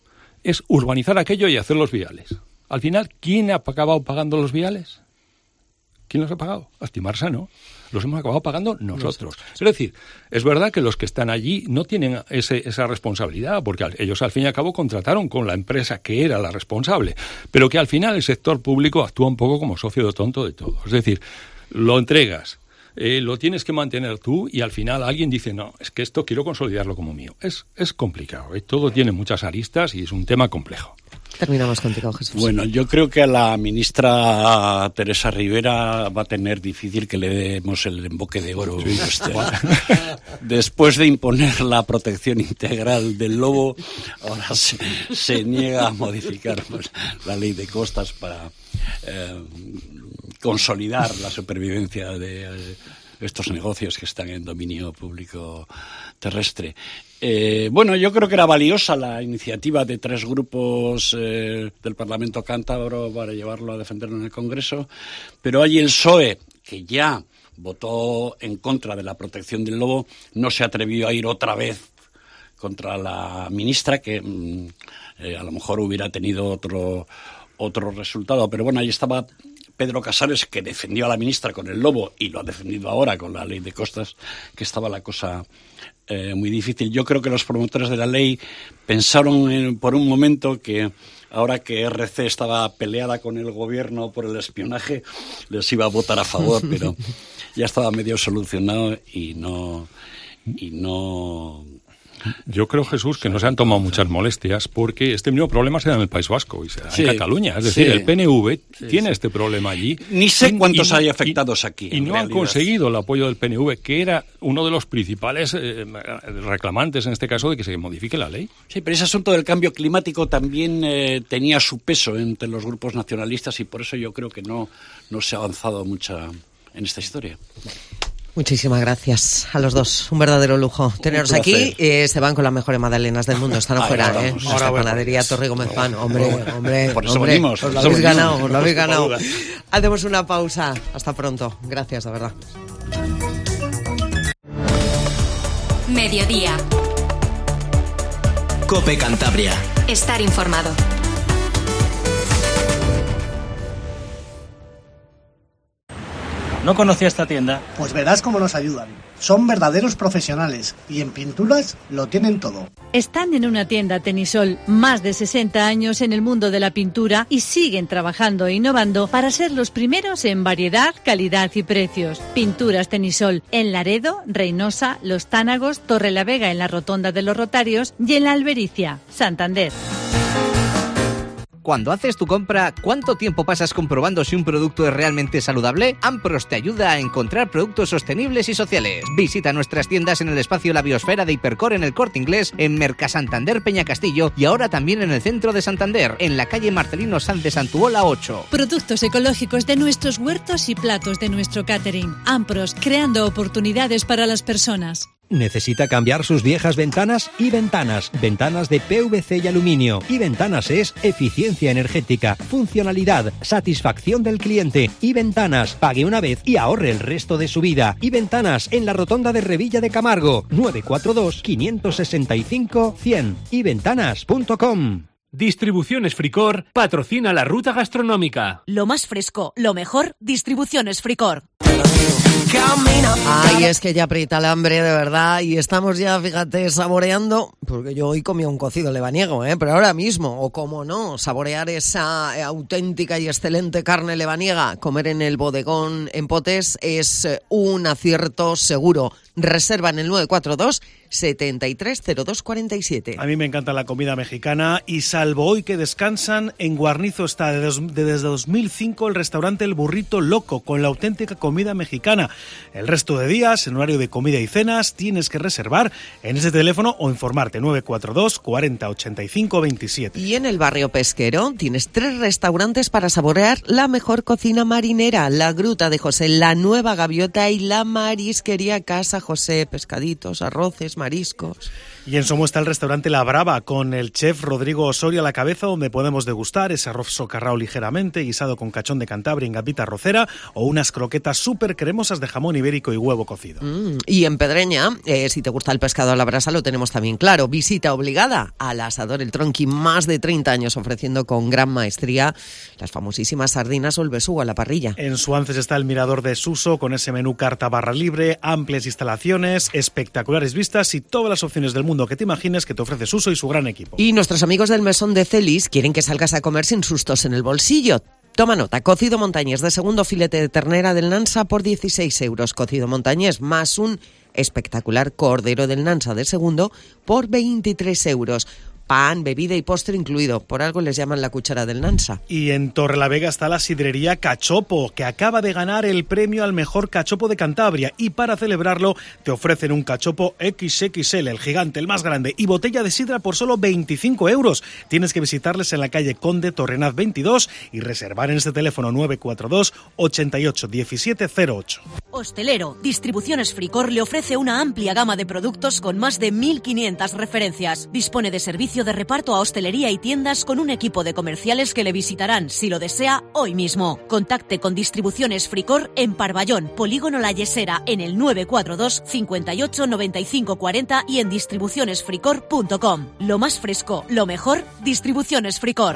Es urbanizar aquello y hacer los viales. Al final, ¿quién ha acabado pagando los viales? ¿Quién los ha pagado? Actimarsa, ¿no? Los hemos acabado pagando nosotros. Es decir, es verdad que los que están allí no tienen ese, esa responsabilidad, porque ellos al fin y al cabo contrataron con la empresa que era la responsable, pero que al final el sector público actúa un poco como socio de tonto de todo. Es decir, lo entregas, eh, lo tienes que mantener tú y al final alguien dice, no, es que esto quiero consolidarlo como mío. Es, es complicado, ¿eh? Todo tiene muchas aristas y es un tema complejo. Terminamos contigo, Jesús. Bueno, yo creo que a la ministra Teresa Rivera va a tener difícil que le demos el emboque de oro. Sí. Este, después de imponer la protección integral del lobo, ahora se, se niega a modificar pues, la ley de costas para eh, consolidar la supervivencia de eh, estos negocios que están en dominio público terrestre. Eh, bueno, yo creo que era valiosa la iniciativa de tres grupos eh, del Parlamento cántabro para llevarlo a defenderlo en el Congreso, pero hay el P S O E, que ya votó en contra de la protección del lobo, no se atrevió a ir otra vez contra la ministra, que mm, eh, a lo mejor hubiera tenido otro, otro resultado, pero bueno, ahí estaba Pedro Casares, que defendió a la ministra con el lobo y lo ha defendido ahora con la ley de costas, que estaba la cosa eh, muy difícil. Yo creo que los promotores de la ley pensaron en, por un momento que ahora que R C estaba peleada con el gobierno por el espionaje, les iba a votar a favor, pero ya estaba medio solucionado y no... y no Yo creo, Jesús, que no se han tomado muchas molestias porque este mismo problema se da en el País Vasco y se da sí, en Cataluña. Es decir, sí, el P N V sí, tiene sí. este problema allí. Ni sé cuántos y, hay afectados y, aquí. Y no realidad. han conseguido el apoyo del P N V, que era uno de los principales eh, reclamantes en este caso de que se modifique la ley. Sí, pero ese asunto del cambio climático también eh, tenía su peso entre los grupos nacionalistas y por eso yo creo que no, no se ha avanzado mucha en esta historia. Muchísimas gracias a los dos. Un verdadero lujo teneros aquí. Eh, se van con las mejores magdalenas del mundo. Están afuera, ¿eh? Esta panadería Torre Gómez Pan. Hombre, hombre, por eso hombre. Venimos, os lo habéis ganado, os lo habéis ganado. Hacemos una pausa. Hasta pronto. Gracias, de verdad. Mediodía. COPE Cantabria. Estar informado. ¿No conocía esta tienda? Pues verás cómo nos ayudan. Son verdaderos profesionales y en pinturas lo tienen todo. Están en una tienda Tenisol, más de sesenta años en el mundo de la pintura y siguen trabajando e innovando para ser los primeros en variedad, calidad y precios. Pinturas Tenisol en Laredo, Reynosa, Los Tánagos, Torrelavega en la Rotonda de los Rotarios y en la Albericia, Santander. Cuando haces tu compra, ¿cuánto tiempo pasas comprobando si un producto es realmente saludable? Ampros te ayuda a encontrar productos sostenibles y sociales. Visita nuestras tiendas en el espacio La Biosfera de Hipercor en el Corte Inglés, en Mercasantander Peñacastillo y ahora también en el centro de Santander, en la calle Marcelino Sanz de Santuola ocho. Productos ecológicos de nuestros huertos y platos de nuestro catering. Ampros, creando oportunidades para las personas. ¿Necesita cambiar sus viejas ventanas? Y Ventanas, ventanas de P V C y aluminio. Y Ventanas es eficiencia energética, funcionalidad, satisfacción del cliente. Y Ventanas, pague una vez y ahorre el resto de su vida. Y Ventanas, en la rotonda de Revilla de Camargo, nueve cuatro dos, cinco seis cinco, cien. y ventanas punto com. Distribuciones Fricor patrocina la ruta gastronómica. Lo más fresco, lo mejor, Distribuciones Fricor. Ay, es que ya aprieta el hambre, de verdad, y estamos ya, fíjate, saboreando, porque yo hoy comí un cocido lebaniego, ¿eh? Pero ahora mismo, o como no, saborear esa auténtica y excelente carne lebaniega, comer en el bodegón en Potes es un acierto seguro. Reserva en el nueve cuatro dos, setenta y tres cero dos cuarenta y siete. A mí me encanta la comida mexicana y salvo hoy que descansan, en Guarnizo está de dos, de desde dos mil cinco el restaurante El Burrito Loco con la auténtica comida mexicana. El resto de días, en horario de comida y cenas, tienes que reservar en ese teléfono o informarte nueve cuatro dos, cuarenta, ochenta y cinco, veintisiete. Y en el barrio pesquero tienes tres restaurantes para saborear la mejor cocina marinera: La Gruta de José, La Nueva Gaviota y la Marisquería Casa José. Pescaditos, arroces, mariscos. Y en Somo está el restaurante La Brava, con el chef Rodrigo Osorio a la cabeza, donde podemos degustar ese arroz socarrao ligeramente, guisado con cachón de Cantabria en gambita arrocera, o unas croquetas súper cremosas de jamón ibérico y huevo cocido. Mm, y en Pedreña, eh, si te gusta el pescado a la brasa, lo tenemos también claro. Visita obligada al Asador El Tronqui, más de treinta años ofreciendo con gran maestría las famosísimas sardinas o el besugo a la parrilla. En Suances está el Mirador de Suso, con ese menú carta barra libre, amplias instalaciones, espectaculares vistas y todas las opciones del mundo que te imagines que te ofrece Suso y su gran equipo. Y nuestros amigos del Mesón de Celis quieren que salgas a comer sin sustos en el bolsillo. Toma nota: cocido montañés de segundo, filete de ternera del Nansa por dieciséis euros. Cocido montañés más un espectacular cordero del Nansa de segundo por veintitrés euros. Pan, bebida y postre incluido. Por algo les llaman la cuchara del Nansa. Y en Torrelavega está la sidrería Cachopo, que acaba de ganar el premio al mejor cachopo de Cantabria. Y para celebrarlo te ofrecen un cachopo equis equis ele, el gigante, el más grande, y botella de sidra por solo veinticinco euros. Tienes que visitarles en la calle Conde Torrenaz veintidós y reservar en este teléfono nueve cuatro dos, ochenta y ocho, diecisiete cero ocho. Hostelero, Distribuciones Fricor le ofrece una amplia gama de productos con más de mil quinientas referencias. Dispone de servicio de reparto a hostelería y tiendas con un equipo de comerciales que le visitarán, si lo desea, hoy mismo. Contacte con Distribuciones Fricor en Parvallón, Polígono La Yesera, en el nueve cuatro dos, cincuenta y ocho, noventa y cinco cuarenta y en distribuciones fricor punto com. Lo más fresco, lo mejor, Distribuciones Fricor.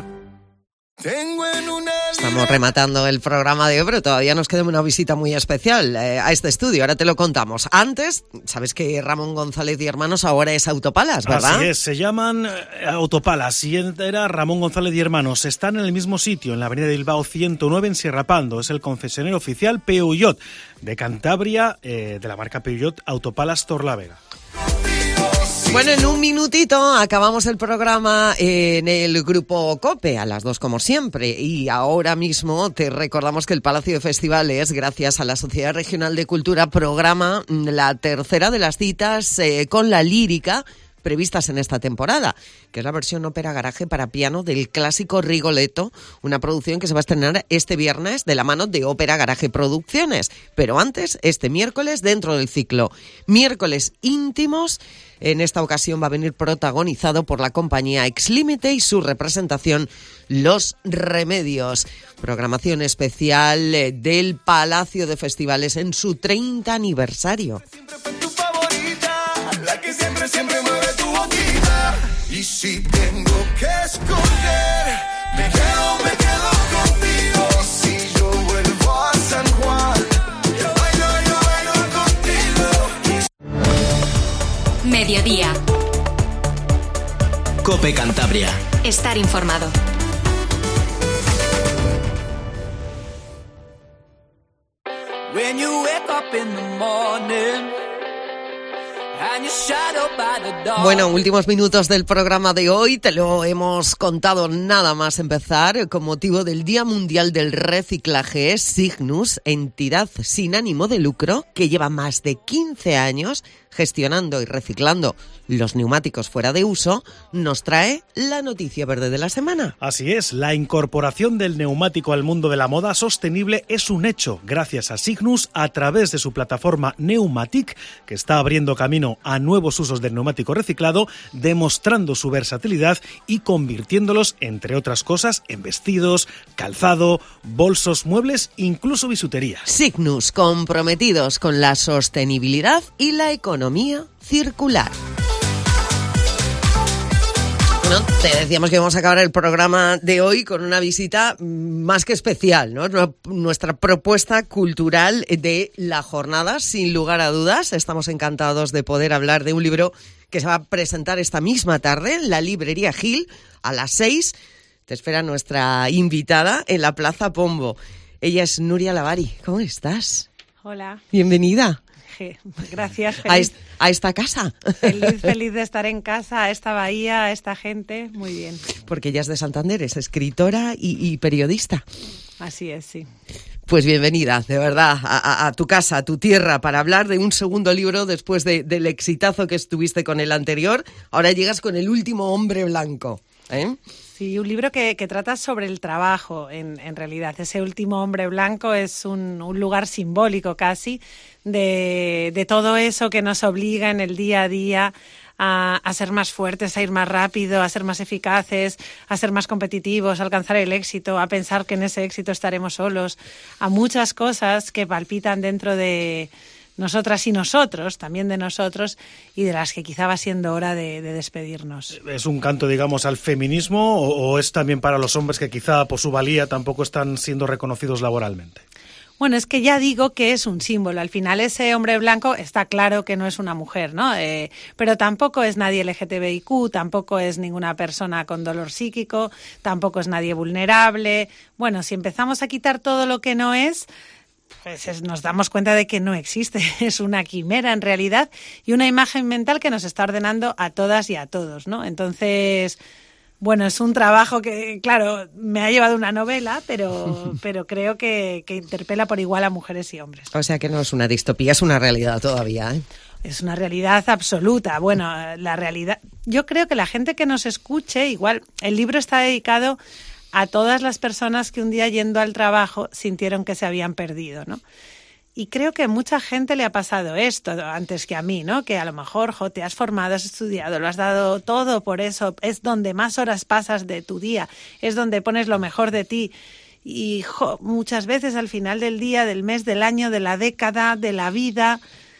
Estamos rematando el programa de hoy, pero todavía nos queda una visita muy especial eh, a este estudio. Ahora te lo contamos. Antes, sabes que Ramón González y Hermanos ahora es Autopalas, ¿verdad? Así es, se llaman eh, Autopalas y era Ramón González y Hermanos. Están en el mismo sitio, en la avenida de Bilbao ciento nueve en Sierra Pando. Es el concesionario oficial Peugeot de Cantabria, eh, de la marca Peugeot, Autopalas Torlavega. Bueno, en un minutito acabamos el programa en el Grupo COPE, a las dos como siempre. Y ahora mismo te recordamos que el Palacio de Festivales, gracias a la Sociedad Regional de Cultura, programa la tercera de las citas eh, con la lírica previstas en esta temporada, que es la versión ópera garaje para piano del clásico Rigoletto, una producción que se va a estrenar este viernes de la mano de Ópera Garaje Producciones. Pero antes, este miércoles, dentro del ciclo Miércoles Íntimos, en esta ocasión va a venir protagonizado por la compañía Ex Límite y su representación Los Remedios. Programación especial del Palacio de Festivales en su treinta aniversario. La que siempre, siempre mueve tu boquita. Y si tengo que escoger, me quedo, me quedo contigo. Si yo vuelvo a San Juan, yo bailo, yo bailo contigo. Mediodía. COPE Cantabria. Estar informado. When you wake up in the morning. Bueno, últimos minutos del programa de hoy. Te lo hemos contado nada más empezar. Con motivo del Día Mundial del Reciclaje, Signus, entidad sin ánimo de lucro que lleva más de quince años gestionando y reciclando los neumáticos fuera de uso, nos trae la noticia verde de la semana. Así es, la incorporación del neumático al mundo de la moda sostenible es un hecho, gracias a Cygnus a través de su plataforma Neumatic, que está abriendo camino a nuevos usos del neumático reciclado, demostrando su versatilidad y convirtiéndolos, entre otras cosas, en vestidos, calzado, bolsos, muebles, incluso bisutería. Cygnus, comprometidos con la sostenibilidad y la economía circular. Bueno, te decíamos que vamos a acabar el programa de hoy con una visita más que especial, ¿no? Nuestra propuesta cultural de la jornada, sin lugar a dudas. Estamos encantados de poder hablar de un libro que se va a presentar esta misma tarde en la librería Gil a las seis. Te espera nuestra invitada en la Plaza Pombo. Ella es Nuria Lavari. ¿Cómo estás? Hola. Bienvenida. Gracias. A, est- a esta casa. Feliz, feliz de estar en casa, a esta bahía, a esta gente. Muy bien. Porque ella es de Santander, es escritora y, y periodista. Así es, sí. Pues bienvenida, de verdad, a, a, a tu casa, a tu tierra, para hablar de un segundo libro después de, del exitazo que estuviste con el anterior. Ahora llegas con El último hombre blanco, ¿eh? Sí, un libro que, que trata sobre el trabajo, en, en realidad. Ese último hombre blanco es un, un lugar simbólico casi de, de todo eso que nos obliga en el día a día a, a ser más fuertes, a ir más rápido, a ser más eficaces, a ser más competitivos, a alcanzar el éxito, a pensar que en ese éxito estaremos solos, a muchas cosas que palpitan dentro de nosotras y nosotros, también de nosotros, y de las que quizá va siendo hora de, de despedirnos. ¿Es un canto, digamos, al feminismo o, o es también para los hombres que quizá por su valía tampoco están siendo reconocidos laboralmente? Bueno, es que ya digo que es un símbolo. Al final ese hombre blanco está claro que no es una mujer, ¿no? Eh, pero tampoco es nadie L G T B I Q, tampoco es ninguna persona con dolor psíquico, tampoco es nadie vulnerable. Bueno, si empezamos a quitar todo lo que no es, pues es, nos damos cuenta de que no existe, es una quimera en realidad y una imagen mental que nos está ordenando a todas y a todos, ¿no? Entonces, bueno, es un trabajo que, claro, me ha llevado una novela, pero, pero creo que, que interpela por igual a mujeres y hombres. O sea que no es una distopía, es una realidad todavía, ¿eh? Es una realidad absoluta. Bueno, la realidad, yo creo que la gente que nos escuche, igual, el libro está dedicado a todas las personas que un día yendo al trabajo sintieron que se habían perdido, ¿no? Y creo que a mucha gente le ha pasado esto antes que a mí, ¿no? Que a lo mejor, jo, te has formado, has estudiado, lo has dado todo por eso, es donde más horas pasas de tu día, es donde pones lo mejor de ti. Y jo, muchas veces al final del día, del mes, del año, de la década, de la vida,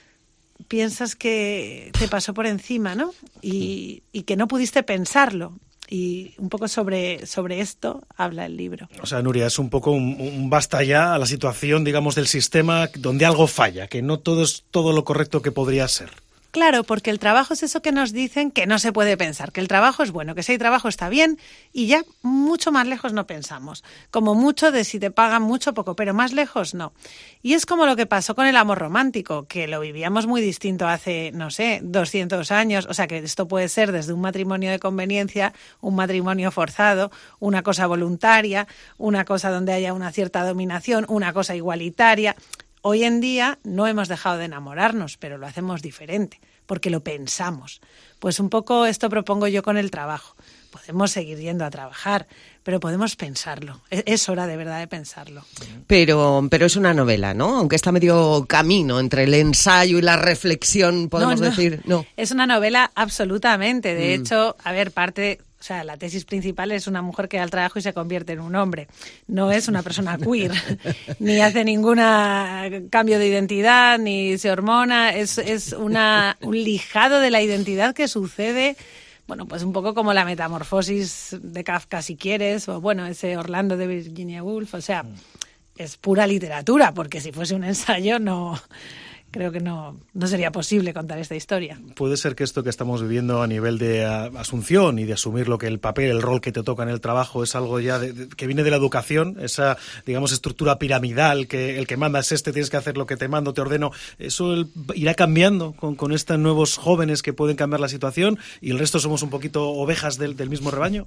piensas que te pasó por encima, ¿no? Y, y que no pudiste pensarlo. Y un poco sobre, sobre esto habla el libro. O sea, Nuria, es un poco un, un basta ya a la situación, digamos, del sistema donde algo falla, que no todo es todo lo correcto que podría ser. Claro, porque el trabajo es eso que nos dicen que no se puede pensar, que el trabajo es bueno, que si hay trabajo está bien y ya mucho más lejos no pensamos. Como mucho de si te pagan mucho o poco, pero más lejos no. Y es como lo que pasó con el amor romántico, que lo vivíamos muy distinto hace, no sé, doscientos años. O sea, que esto puede ser desde un matrimonio de conveniencia, un matrimonio forzado, una cosa voluntaria, una cosa donde haya una cierta dominación, una cosa igualitaria. Hoy en día no hemos dejado de enamorarnos, pero lo hacemos diferente, porque lo pensamos. Pues un poco esto propongo yo con el trabajo. Podemos seguir yendo a trabajar, pero podemos pensarlo. Es hora de verdad de pensarlo. Pero, pero es una novela, ¿no? Aunque está medio camino entre el ensayo y la reflexión, podemos no, no. decir. No. Es una novela absolutamente. De Mm. hecho, a ver, parte... O sea, la tesis principal es una mujer que va al trabajo y se convierte en un hombre. No es una persona queer, ni hace ningún cambio de identidad, ni se hormona. Es, es una, un lijado de la identidad que sucede, bueno, pues un poco como la metamorfosis de Kafka, si quieres, o bueno, ese Orlando de Virginia Woolf. O sea, es pura literatura, porque si fuese un ensayo no... Creo que no, no sería posible contar esta historia. Puede ser que esto que estamos viviendo a nivel de uh, asunción y de asumir lo que el papel, el rol que te toca en el trabajo es algo ya de, de, que viene de la educación, esa, digamos, estructura piramidal, que el que manda es este, tienes que hacer lo que te mando, te ordeno. ¿Eso el, irá cambiando con, con estos nuevos jóvenes que pueden cambiar la situación y el resto somos un poquito ovejas del, del mismo rebaño?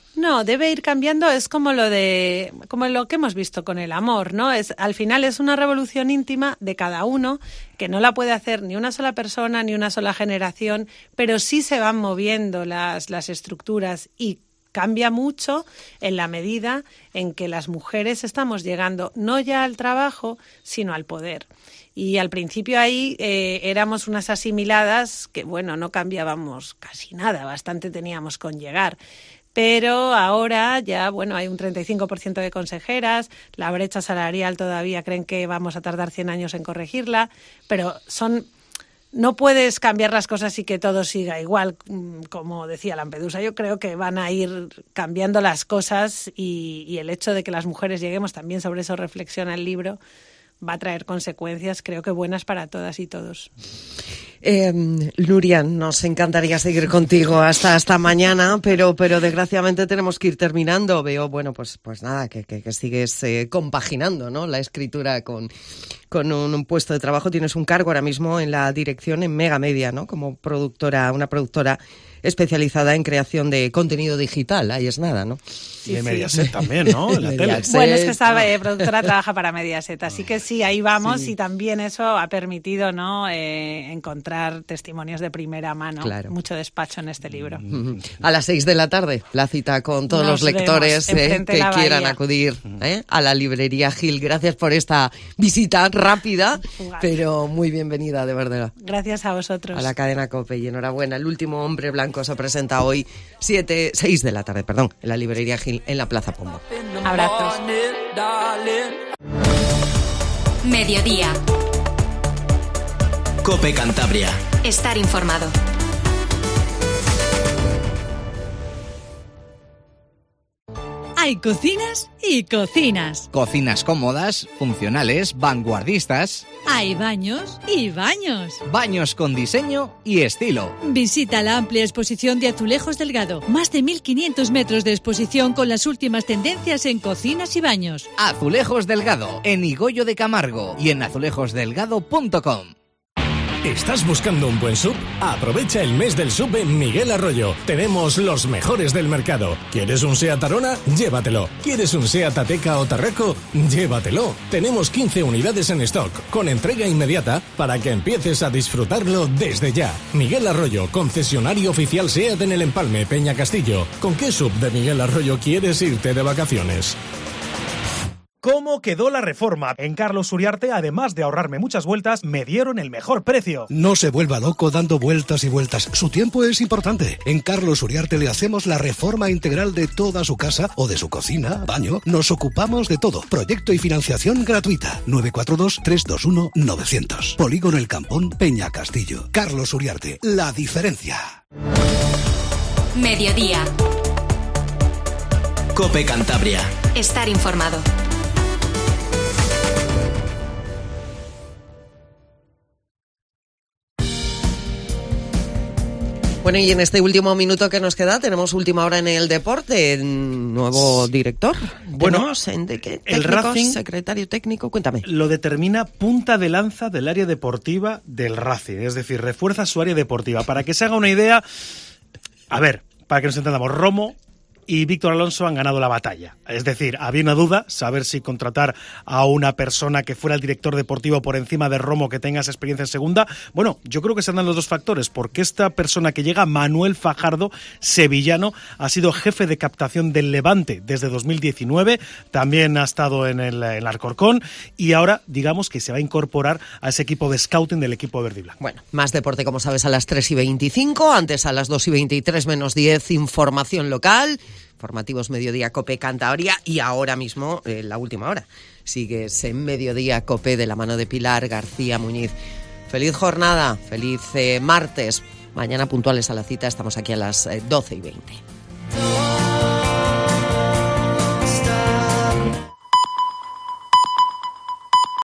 No, debe ir cambiando, es como lo de como lo que hemos visto con el amor, ¿no? Es al final es una revolución íntima de cada uno que no la puede hacer ni una sola persona ni una sola generación, pero sí se van moviendo las las estructuras y cambia mucho en la medida en que las mujeres estamos llegando no ya al trabajo, sino al poder. Y al principio ahí eh, éramos unas asimiladas que, bueno, no cambiábamos casi nada, bastante teníamos con llegar. Pero ahora ya, bueno, hay un treinta y cinco por ciento de consejeras, la brecha salarial todavía creen que vamos a tardar cien años en corregirla, pero son... No puedes cambiar las cosas y que todo siga igual, como decía Lampedusa. Yo creo que van a ir cambiando las cosas y, y el hecho de que las mujeres lleguemos, también sobre eso reflexiona el libro, va a traer consecuencias, creo que buenas para todas y todos. Eh, Nuria, nos encantaría seguir contigo hasta hasta mañana, pero pero desgraciadamente tenemos que ir terminando. Veo, bueno, pues pues nada, que, que, que sigues eh, compaginando, ¿no? La escritura con, con un, un puesto de trabajo. Tienes un cargo ahora mismo en la dirección en Mega Media, ¿no? Como productora, una productora especializada en creación de contenido digital. Ahí es nada, ¿no? Y de Mediaset sí. también, ¿no? En la tele. Bueno, es que esta eh, productora trabaja para Mediaset, así que sí, ahí vamos sí. Y también eso ha permitido, ¿no? Eh, encontrar testimonios de primera mano. Claro. Mucho despacho en este libro. A las seis de la tarde, la cita con todos Nos los lectores eh, que quieran acudir eh, a la librería Gil. Gracias por esta visita rápida, pero muy bienvenida, de verdad. Gracias a vosotros. A la cadena COPE y enhorabuena. El último hombre blanco se presenta hoy siete, seis de la tarde, perdón, en la librería Gil, en la Plaza Pombo. Abrazos. Mediodía. COPE Cantabria. Estar informado. Hay cocinas y cocinas. Cocinas cómodas, funcionales, vanguardistas. Hay baños y baños. Baños con diseño y estilo. Visita la amplia exposición de Azulejos Delgado. Más de mil quinientos metros de exposición con las últimas tendencias en cocinas y baños. Azulejos Delgado, en Higoyo de Camargo y en azulejos delgado punto com. ¿Estás buscando un buen sub? Aprovecha el mes del sub en Miguel Arroyo. Tenemos los mejores del mercado. ¿Quieres un Seat Arona? Llévatelo. ¿Quieres un Seat Ateca o Tarraco? Llévatelo. Tenemos quince unidades en stock, con entrega inmediata, para que empieces a disfrutarlo desde ya. Miguel Arroyo, concesionario oficial Seat en el Empalme, Peña Castillo. ¿Con qué sub de Miguel Arroyo quieres irte de vacaciones? ¿Cómo quedó la reforma? En Carlos Uriarte, además de ahorrarme muchas vueltas, me dieron el mejor precio. No se vuelva loco dando vueltas y vueltas. Su tiempo es importante. En Carlos Uriarte le hacemos la reforma integral de toda su casa o de su cocina, baño. Nos ocupamos de todo. Proyecto y financiación gratuita. nueve cuatro dos, tres dos uno, nueve cero cero. Polígono El Campón, Peña Castillo. Carlos Uriarte. La diferencia. Mediodía. COPE Cantabria. Estar informado. Bueno, y en este último minuto que nos queda, tenemos última hora en el deporte, nuevo director. Bueno, ¿en de qué? El Técnicos, Racing, secretario técnico, cuéntame. Lo determina punta de lanza del área deportiva del Racing, es decir, refuerza su área deportiva. Para que se haga una idea, a ver, para que nos entendamos, Romo y Víctor Alonso han ganado la batalla. Es decir, había una duda, saber si contratar a una persona que fuera el director deportivo por encima de Romo, que tenga esa experiencia en segunda. Bueno, yo creo que se dan los dos factores, porque esta persona que llega, Manuel Fajardo, sevillano, ha sido jefe de captación del Levante desde dos mil diecinueve, también ha estado en el, en el Alcorcón, y ahora, digamos, que se va a incorporar a ese equipo de scouting del equipo verde y blanco. Bueno, más deporte, como sabes, a las tres y veinticinco, antes a las dos y veintitrés menos diez, información local, informativos Mediodía COPE Cantabria, y ahora mismo, en eh, la última hora, sigues en Mediodía COPE de la mano de Pilar García Muñiz. Feliz jornada, feliz eh, martes. Mañana puntuales a la cita, estamos aquí a las eh, doce y veinte.